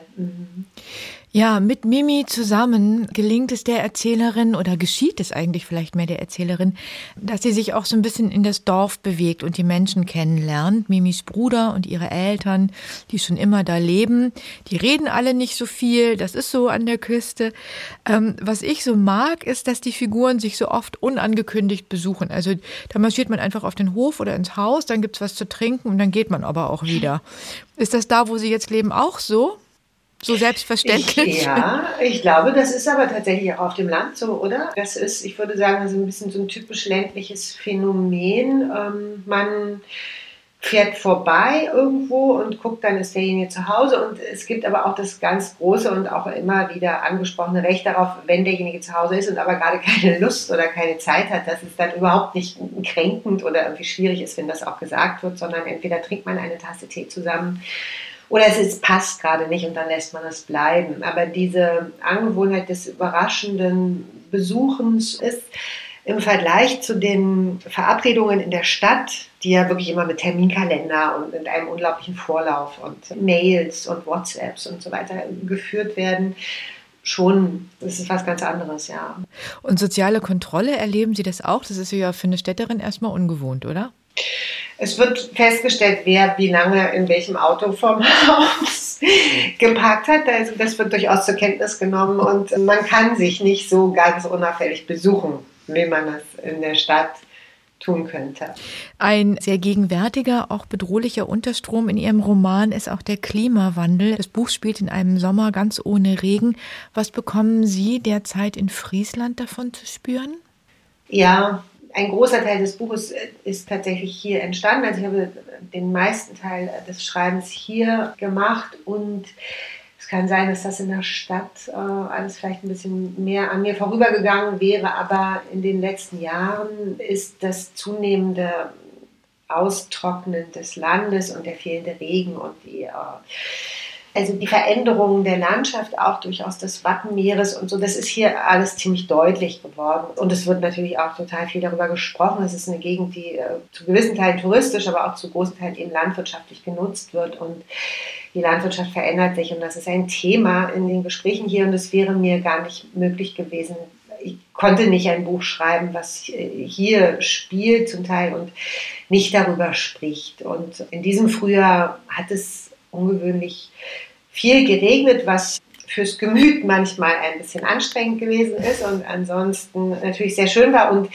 Ja, mit Mimi zusammen gelingt es der Erzählerin oder geschieht es eigentlich vielleicht mehr der Erzählerin, dass sie sich auch so ein bisschen in das Dorf bewegt und die Menschen kennenlernt. Mimis Bruder und ihre Eltern, die schon immer da leben, die reden alle nicht so viel, das ist so an der Küste. Was ich so mag, ist, dass die Figuren sich so oft unangekündigt besuchen. Also da marschiert man einfach auf den Hof oder ins Haus, dann gibt's was zu trinken und dann geht man aber auch wieder. Ist das da, wo Sie jetzt leben, auch so? So selbstverständlich? Ich glaube, das ist aber tatsächlich auch auf dem Land so, oder? Das ist, ich würde sagen, das ist ein bisschen so ein typisch ländliches Phänomen. Man fährt vorbei irgendwo und guckt, dann ist derjenige zu Hause. Und es gibt aber auch das ganz große und auch immer wieder angesprochene Recht darauf, wenn derjenige zu Hause ist und aber gerade keine Lust oder keine Zeit hat, dass es dann überhaupt nicht kränkend oder irgendwie schwierig ist, wenn das auch gesagt wird, sondern entweder trinkt man eine Tasse Tee zusammen oder es passt gerade nicht und dann lässt man es bleiben. Aber diese Angewohnheit des überraschenden Besuchens ist im Vergleich zu den Verabredungen in der Stadt, die ja wirklich immer mit Terminkalender und mit einem unglaublichen Vorlauf und Mails und WhatsApps und so weiter geführt werden, schon, das ist was ganz anderes, ja. Und soziale Kontrolle, erleben Sie das auch? Das ist ja für eine Städterin erstmal ungewohnt, oder? Es wird festgestellt, wer wie lange in welchem Auto vom Haus ausgepackt hat. Also das wird durchaus zur Kenntnis genommen und man kann sich nicht so ganz unauffällig besuchen, wie man das in der Stadt tun könnte. Ein sehr gegenwärtiger, auch bedrohlicher Unterstrom in Ihrem Roman ist auch der Klimawandel. Das Buch spielt in einem Sommer ganz ohne Regen. Was bekommen Sie derzeit in Friesland davon zu spüren? Ja, ein großer Teil des Buches ist tatsächlich hier entstanden. Also ich habe den meisten Teil des Schreibens hier gemacht und es kann sein, dass das in der Stadt alles vielleicht ein bisschen mehr an mir vorübergegangen wäre, aber in den letzten Jahren ist das zunehmende Austrocknen des Landes und der fehlende Regen und die Veränderungen der Landschaft, auch durchaus des Wattenmeeres und so, das ist hier alles ziemlich deutlich geworden. Und es wird natürlich auch total viel darüber gesprochen. Es ist eine Gegend, die zu gewissen Teilen touristisch, aber auch zu großen Teilen eben landwirtschaftlich genutzt wird. Und die Landwirtschaft verändert sich. Und das ist ein Thema in den Gesprächen hier. Und es wäre mir gar nicht möglich gewesen. Ich konnte nicht ein Buch schreiben, was hier spielt zum Teil und nicht darüber spricht. Und in diesem Frühjahr hat es ungewöhnlich viel geregnet, was fürs Gemüt manchmal ein bisschen anstrengend gewesen ist und ansonsten natürlich sehr schön war. Und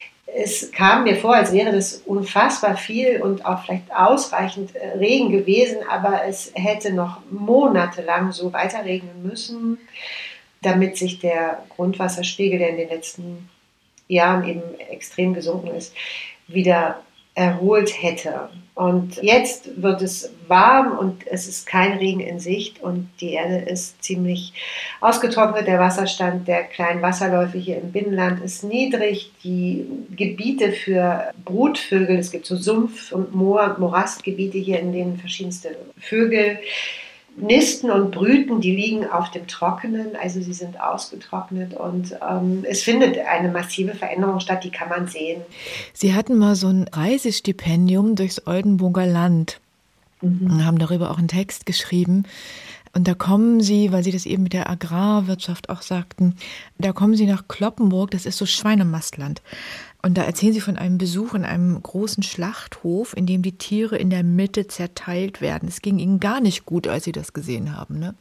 es kam mir vor, als wäre das unfassbar viel und auch vielleicht ausreichend Regen gewesen, aber es hätte noch monatelang so weiter regnen müssen, damit sich der Grundwasserspiegel, der in den letzten Jahren eben extrem gesunken ist, wieder erholt hätte. Und jetzt wird es warm und es ist kein Regen in Sicht und die Erde ist ziemlich ausgetrocknet. Der Wasserstand der kleinen Wasserläufe hier im Binnenland ist niedrig. Die Gebiete für Brutvögel, es gibt so Sumpf- und Morastgebiete hier, in denen verschiedenste Vögel nisten und brüten, die liegen auf dem Trockenen, also sie sind ausgetrocknet und es findet eine massive Veränderung statt, die kann man sehen. Sie hatten mal so ein Reisestipendium durchs Oldenburger Land und haben darüber auch einen Text geschrieben. Und da kommen Sie, weil Sie das eben mit der Agrarwirtschaft auch sagten, da kommen Sie nach Cloppenburg, das ist so Schweinemastland. Und da erzählen Sie von einem Besuch in einem großen Schlachthof, in dem die Tiere in der Mitte zerteilt werden. Es ging Ihnen gar nicht gut, als Sie das gesehen haben, ne?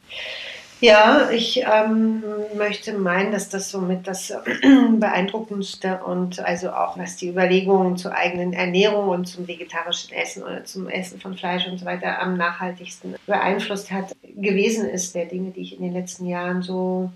Ja, ich möchte meinen, dass das somit das Beeindruckendste und also auch was die Überlegungen zur eigenen Ernährung und zum vegetarischen Essen oder zum Essen von Fleisch und so weiter am nachhaltigsten beeinflusst hat, gewesen ist, der Dinge, die ich in den letzten Jahren so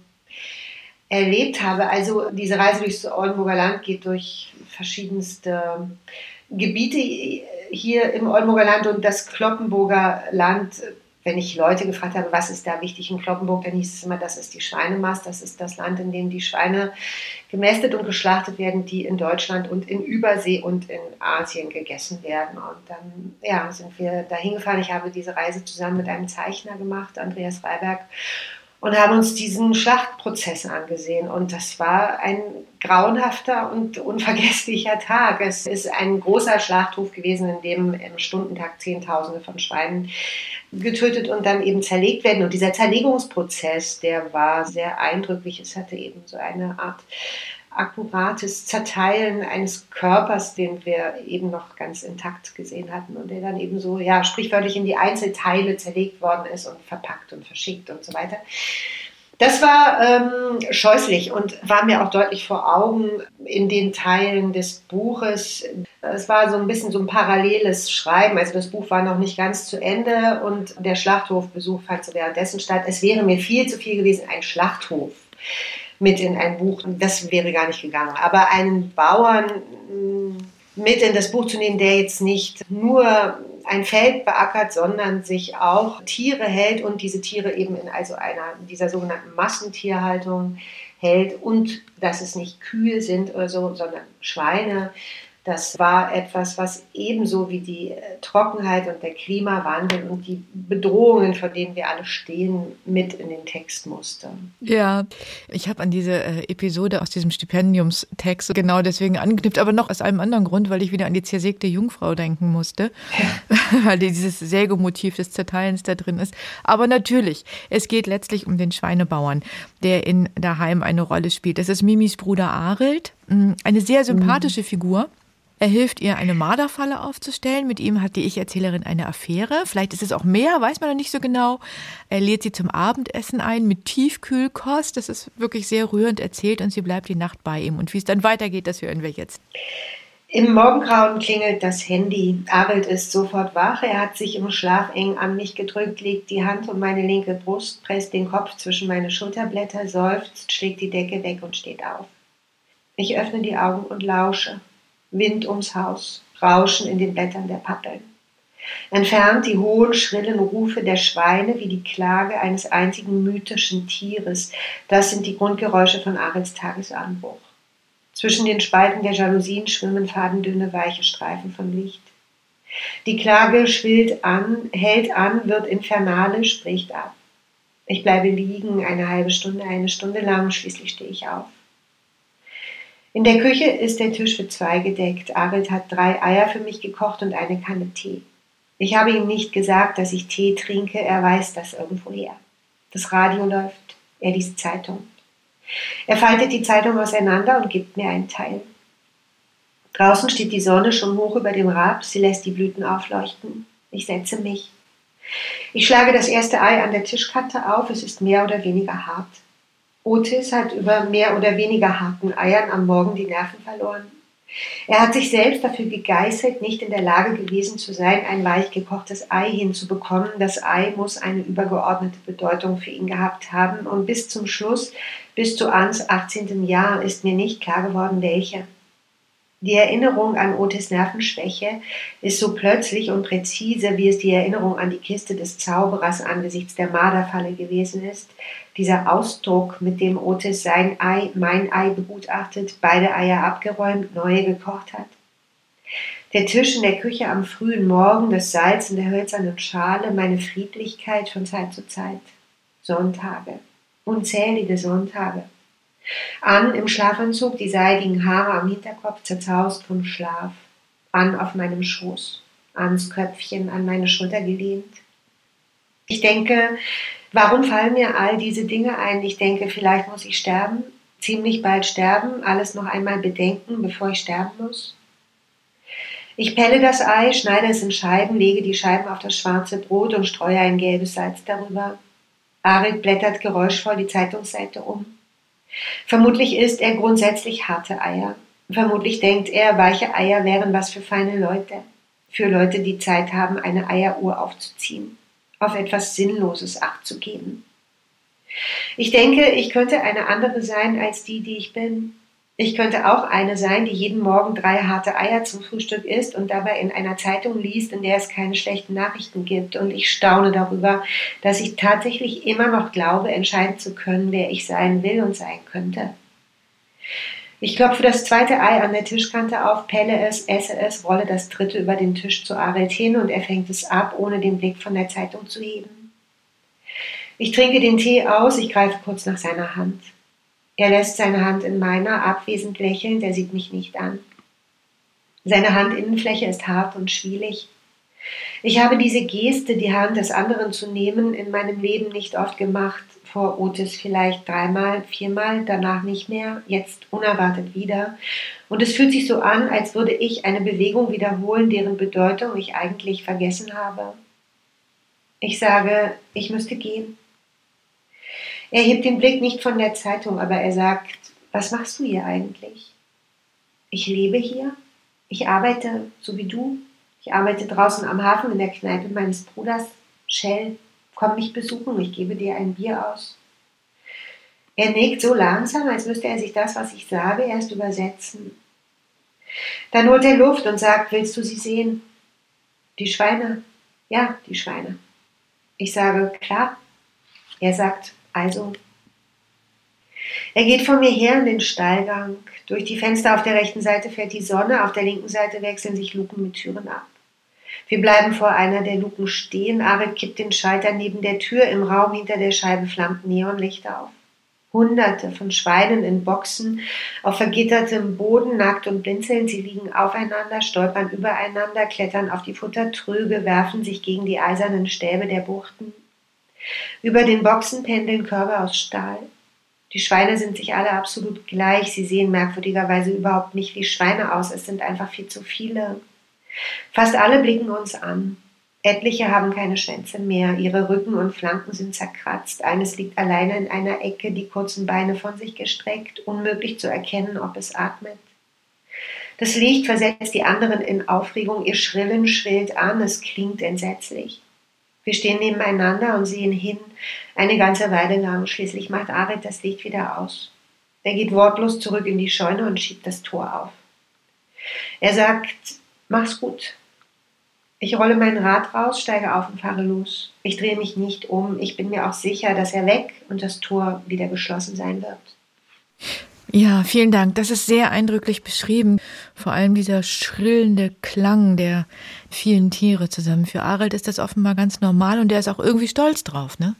erlebt habe. Also diese Reise durchs Oldenburger Land geht durch verschiedenste Gebiete hier im Oldenburger Land und das Cloppenburger Land. Wenn ich Leute gefragt habe, was ist da wichtig in Cloppenburg, dann hieß es immer, das ist die Schweinemast, das ist das Land, in dem die Schweine gemästet und geschlachtet werden, die in Deutschland und in Übersee und in Asien gegessen werden. Und dann sind wir da hingefahren. Ich habe diese Reise zusammen mit einem Zeichner gemacht, Andreas Reiberg, und haben uns diesen Schlachtprozess angesehen. Und das war ein grauenhafter und unvergesslicher Tag. Es ist ein großer Schlachthof gewesen, in dem im Stundentakt Zehntausende von Schweinen getötet und dann eben zerlegt werden. Und dieser Zerlegungsprozess, der war sehr eindrücklich. Es hatte eben so eine Art akkurates Zerteilen eines Körpers, den wir eben noch ganz intakt gesehen hatten und der dann eben so, sprichwörtlich in die Einzelteile zerlegt worden ist und verpackt und verschickt und so weiter. Das war scheußlich und war mir auch deutlich vor Augen in den Teilen des Buches. Es war so ein bisschen so ein paralleles Schreiben. Also das Buch war noch nicht ganz zu Ende und der Schlachthofbesuch fand so währenddessen statt. Es wäre mir viel zu viel gewesen, ein Schlachthof mit in ein Buch. Das wäre gar nicht gegangen. Aber einen Bauern mit in das Buch zu nehmen, der jetzt nicht nur ein Feld beackert, sondern sich auch Tiere hält und diese Tiere eben in also einer dieser sogenannten Massentierhaltung hält und dass es nicht Kühe sind oder so, sondern Schweine. Das war etwas, was ebenso wie die Trockenheit und der Klimawandel und die Bedrohungen, vor denen wir alle stehen, mit in den Text musste. Ja, ich habe an diese Episode aus diesem Stipendiumstext genau deswegen angeknüpft, aber noch aus einem anderen Grund, weil ich wieder an die zersägte Jungfrau denken musste, weil dieses Sägemotiv des Zerteilens da drin ist. Aber natürlich, es geht letztlich um den Schweinebauern, der in Daheim eine Rolle spielt. Das ist Mimis Bruder Arild, eine sehr sympathische Figur. Er hilft ihr, eine Marderfalle aufzustellen. Mit ihm hat die Ich-Erzählerin eine Affäre. Vielleicht ist es auch mehr, weiß man noch nicht so genau. Er lädt sie zum Abendessen ein mit Tiefkühlkost. Das ist wirklich sehr rührend erzählt und sie bleibt die Nacht bei ihm. Und wie es dann weitergeht, das hören wir jetzt. Im Morgengrauen klingelt das Handy. Arild ist sofort wach. Er hat sich im Schlaf eng an mich gedrückt, legt die Hand um meine linke Brust, presst den Kopf zwischen meine Schulterblätter, seufzt, schlägt die Decke weg und steht auf. Ich öffne die Augen und lausche. Wind ums Haus, Rauschen in den Blättern der Pappeln. Entfernt die hohen, schrillen Rufe der Schweine wie die Klage eines einzigen mythischen Tieres. Das sind die Grundgeräusche von Arilds Tagesanbruch. Zwischen den Spalten der Jalousien schwimmen fadendünne, weiche Streifen von Licht. Die Klage schwillt an, hält an, wird infernalisch, bricht ab. Ich bleibe liegen, eine Stunde lang, schließlich stehe ich auf. In der Küche ist der Tisch für 2 gedeckt. Arild hat 3 Eier für mich gekocht und eine Kanne Tee. Ich habe ihm nicht gesagt, dass ich Tee trinke, er weiß das irgendwoher. Das Radio läuft, er liest Zeitung. Er faltet die Zeitung auseinander und gibt mir einen Teil. Draußen steht die Sonne schon hoch über dem Raps, sie lässt die Blüten aufleuchten. Ich setze mich. Ich schlage das erste Ei an der Tischkante auf, es ist mehr oder weniger hart. Otis hat über mehr oder weniger harten Eiern am Morgen die Nerven verloren. Er hat sich selbst dafür gegeißelt, nicht in der Lage gewesen zu sein, ein weich gekochtes Ei hinzubekommen. Das Ei muss eine übergeordnete Bedeutung für ihn gehabt haben und bis zum Schluss, bis zu Anns 18. Jahr, ist mir nicht klar geworden, welche. Die Erinnerung an Otis Nervenschwäche ist so plötzlich und präzise, wie es die Erinnerung an die Kiste des Zauberers angesichts der Marderfalle gewesen ist. Dieser Ausdruck, mit dem Otis sein Ei, mein Ei begutachtet, beide Eier abgeräumt, neue gekocht hat. Der Tisch in der Küche am frühen Morgen, das Salz in der hölzernen Schale, meine Friedlichkeit von Zeit zu Zeit. Sonntage, unzählige Sonntage. Ann im Schlafanzug, die seidigen Haare am Hinterkopf zerzaust vom Schlaf. Ann auf meinem Schoß, Anns Köpfchen an meine Schulter gelehnt. Ich denke, warum fallen mir all diese Dinge ein? Ich denke, vielleicht muss ich sterben, ziemlich bald sterben, alles noch einmal bedenken, bevor ich sterben muss. Ich pelle das Ei, schneide es in Scheiben, lege die Scheiben auf das schwarze Brot und streue ein gelbes Salz darüber. Arild blättert geräuschvoll die Zeitungsseite um. Vermutlich isst er grundsätzlich harte Eier. Vermutlich denkt er, weiche Eier wären was für feine Leute. Für Leute, die Zeit haben, eine Eieruhr aufzuziehen. Auf etwas Sinnloses Acht zu geben. Ich denke, ich könnte eine andere sein als die ich bin. Ich könnte auch eine sein, die jeden Morgen 3 harte Eier zum Frühstück isst und dabei in einer Zeitung liest, in der es keine schlechten Nachrichten gibt. Und ich staune darüber, dass ich tatsächlich immer noch glaube, entscheiden zu können, wer ich sein will und sein könnte. Ich klopfe das 2. Ei an der Tischkante auf, pelle es, esse es, rolle das 3. über den Tisch zu Arild hin und er fängt es ab, ohne den Blick von der Zeitung zu heben. Ich trinke den Tee aus, ich greife kurz nach seiner Hand. Er lässt seine Hand in meiner, abwesend lächelnd, er sieht mich nicht an. Seine Handinnenfläche ist hart und schwielig. Ich habe diese Geste, die Hand des anderen zu nehmen, in meinem Leben nicht oft gemacht. Vor Otis vielleicht 3-mal, 4-mal, danach nicht mehr, jetzt unerwartet wieder. Und es fühlt sich so an, als würde ich eine Bewegung wiederholen, deren Bedeutung ich eigentlich vergessen habe. Ich sage, ich müsste gehen. Er hebt den Blick nicht von der Zeitung, aber er sagt, was machst du hier eigentlich? Ich lebe hier. Ich arbeite, so wie du. Ich arbeite draußen am Hafen in der Kneipe meines Bruders. Shell, komm mich besuchen, ich gebe dir ein Bier aus. Er nickt so langsam, als müsste er sich das, was ich sage, erst übersetzen. Dann holt er Luft und sagt, willst du sie sehen? Die Schweine? Ja, die Schweine. Ich sage, klar. Er sagt, also. Er geht vor mir her in den Stallgang. Durch die Fenster auf der rechten Seite fährt die Sonne, auf der linken Seite wechseln sich Luken mit Türen ab. Wir bleiben vor einer der Luken stehen. Arild kippt den Schalter neben der Tür. Im Raum hinter der Scheibe flammt Neonlicht auf. Hunderte von Schweinen in Boxen, auf vergittertem Boden, nackt und blinzelnd. Sie liegen aufeinander, stolpern übereinander, klettern auf die Futtertröge, werfen sich gegen die eisernen Stäbe der Buchten. Über den Boxen pendeln Körbe aus Stahl. Die Schweine sind sich alle absolut gleich. Sie sehen merkwürdigerweise überhaupt nicht wie Schweine aus. Es sind einfach viel zu viele. Fast alle blicken uns an. Etliche haben keine Schwänze mehr. Ihre Rücken und Flanken sind zerkratzt. Eines liegt alleine in einer Ecke, die kurzen Beine von sich gestreckt. Unmöglich zu erkennen, ob es atmet. Das Licht versetzt die anderen in Aufregung. Ihr Schrillen schrillt an. Es klingt entsetzlich. Wir stehen nebeneinander und sehen hin, eine ganze Weile lang. Schließlich macht Arid das Licht wieder aus. Er geht wortlos zurück in die Scheune und schiebt das Tor auf. Er sagt, mach's gut. Ich rolle mein Rad raus, steige auf und fahre los. Ich drehe mich nicht um. Ich bin mir auch sicher, dass er weg und das Tor wieder geschlossen sein wird. Ja, vielen Dank. Das ist sehr eindrücklich beschrieben. Vor allem dieser schrillende Klang der vielen Tiere zusammen. Für Arild ist das offenbar ganz normal und der ist auch irgendwie stolz drauf, ne?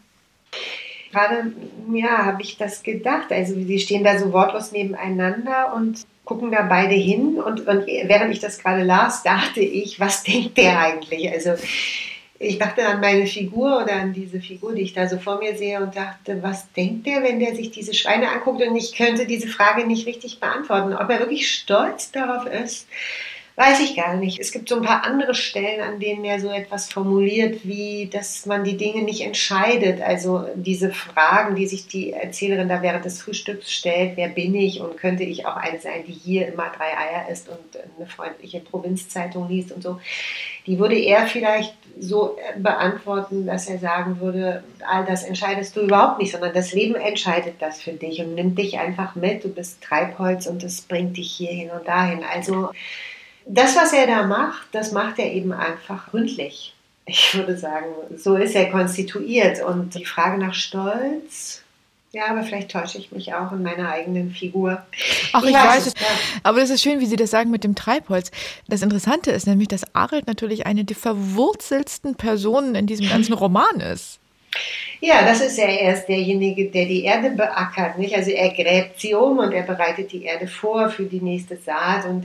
Gerade, ja, habe ich das gedacht. Also sie stehen da so wortlos nebeneinander und gucken da beide hin. Und während ich das gerade las, dachte ich, was denkt der eigentlich? Also ich dachte an meine Figur oder an diese Figur, die ich da so vor mir sehe und dachte, was denkt der, wenn der sich diese Schweine anguckt? Und ich könnte diese Frage nicht richtig beantworten. Ob er wirklich stolz darauf ist, weiß ich gar nicht. Es gibt so ein paar andere Stellen, an denen er so etwas formuliert, wie, dass man die Dinge nicht entscheidet. Also diese Fragen, die sich die Erzählerin da während des Frühstücks stellt, wer bin ich und könnte ich auch eine sein, die hier immer 3 Eier isst und eine freundliche Provinzzeitung liest und so, die würde er vielleicht so beantworten, dass er sagen würde, all das entscheidest du überhaupt nicht, sondern das Leben entscheidet das für dich und nimmt dich einfach mit. Du bist Treibholz und das bringt dich hierhin und dahin. Also das, was er da macht, das macht er eben einfach gründlich. Ich würde sagen, so ist er konstituiert. Und die Frage nach Stolz, ja, aber vielleicht täusche ich mich auch in meiner eigenen Figur. Ach, ich weiß es. Ja. Aber das ist schön, wie Sie das sagen mit dem Treibholz. Das Interessante ist nämlich, dass Arild natürlich eine der verwurzeltsten Personen in diesem ganzen Roman ist. Ja, das ist ja erst derjenige, der die Erde beackert, nicht? Also er gräbt sie um und er bereitet die Erde vor für die nächste Saat und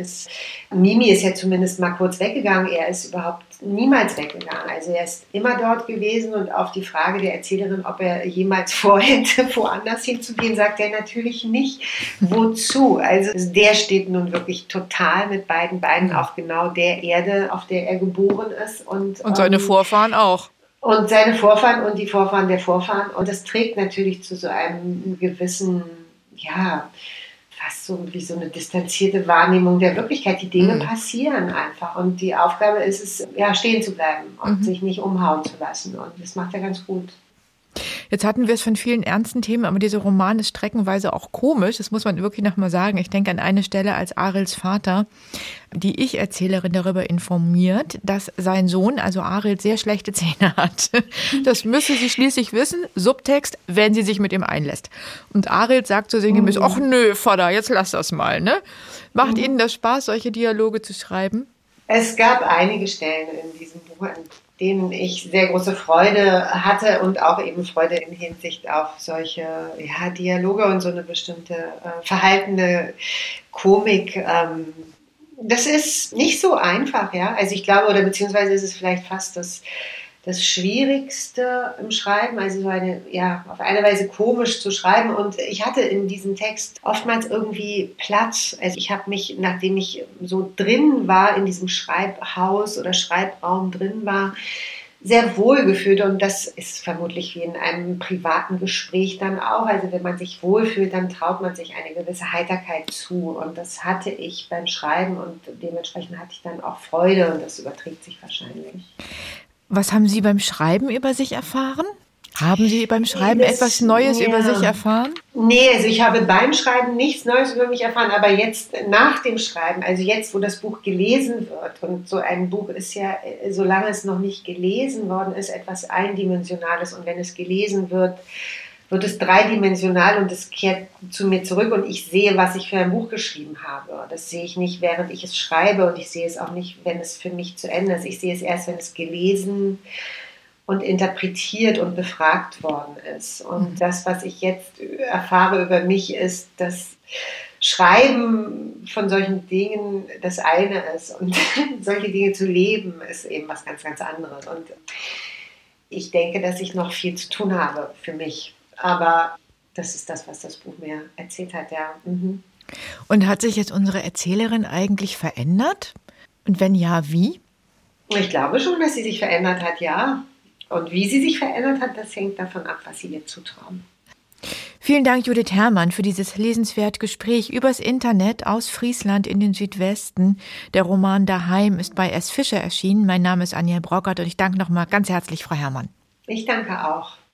Mimi ist ja zumindest mal kurz weggegangen, er ist überhaupt niemals weggegangen. Also er ist immer dort gewesen und auf die Frage der Erzählerin, ob er jemals vorhätte, woanders hinzugehen, sagt er natürlich nicht. Wozu? Also der steht nun wirklich total mit beiden Beinen auf genau der Erde, auf der er geboren ist. Und seine Vorfahren auch. Und seine Vorfahren und die Vorfahren der Vorfahren. Und das trägt natürlich zu so einem gewissen, ja, fast so wie so eine distanzierte Wahrnehmung der Wirklichkeit. Die Dinge passieren einfach. Und die Aufgabe ist es, ja, stehen zu bleiben und sich nicht umhauen zu lassen. Und das macht er ganz gut. Jetzt hatten wir es von vielen ernsten Themen, aber dieser Roman ist streckenweise auch komisch. Das muss man wirklich nochmal sagen. Ich denke an eine Stelle, als Arilds Vater die Ich-Erzählerin darüber informiert, dass sein Sohn, also Arild, sehr schlechte Zähne hat. Das müsse sie schließlich wissen. Subtext, wenn sie sich mit ihm einlässt. Und Arild sagt so sinngemäß, ach nö, Vater, jetzt lass das mal. Ne? Macht Ihnen das Spaß, solche Dialoge zu schreiben? Es gab einige Stellen in diesem Buch, an denen ich sehr große Freude hatte und auch eben Freude in Hinsicht auf solche Dialoge und so eine bestimmte verhaltene Komik. Das ist nicht so einfach, ja. Also ich glaube, oder beziehungsweise ist es vielleicht fast das Schwierigste im Schreiben, also so auf eine Weise komisch zu schreiben. Und ich hatte in diesem Text oftmals irgendwie Platz. Also ich habe mich, nachdem ich so drin war, in diesem Schreibhaus oder Schreibraum drin war, sehr wohl gefühlt. Und das ist vermutlich wie in einem privaten Gespräch dann auch. Also wenn man sich wohlfühlt, dann traut man sich eine gewisse Heiterkeit zu. Und das hatte ich beim Schreiben und dementsprechend hatte ich dann auch Freude und das überträgt sich wahrscheinlich. Was haben Sie beim Schreiben über sich erfahren? Haben Sie beim Schreiben etwas Neues über sich erfahren? Nee, also ich habe beim Schreiben nichts Neues über mich erfahren, aber jetzt nach dem Schreiben, also jetzt, wo das Buch gelesen wird, und so ein Buch ist ja, solange es noch nicht gelesen worden ist, etwas Eindimensionales, und wenn es gelesen wird, wird es dreidimensional und es kehrt zu mir zurück und ich sehe, was ich für ein Buch geschrieben habe. Das sehe ich nicht, während ich es schreibe, und ich sehe es auch nicht, wenn es für mich zu Ende ist. Ich sehe es erst, wenn es gelesen und interpretiert und befragt worden ist. Und das, was ich jetzt erfahre über mich, ist, dass Schreiben von solchen Dingen das eine ist und solche Dinge zu leben ist eben was ganz, ganz anderes. Und ich denke, dass ich noch viel zu tun habe für mich. Aber Das ist das, was das Buch mir erzählt hat, ja. Mhm. Und hat sich jetzt unsere Erzählerin eigentlich verändert? Und wenn ja, wie? Ich glaube schon, dass sie sich verändert hat, ja. Und wie sie sich verändert hat, das hängt davon ab, was sie ihr zutrauen. Vielen Dank, Judith Herrmann, für dieses lesenswerte Gespräch übers Internet aus Friesland in den Südwesten. Der Roman Daheim ist bei S. Fischer erschienen. Mein Name ist Anja Brockert und ich danke nochmal ganz herzlich Frau Herrmann. Ich danke auch.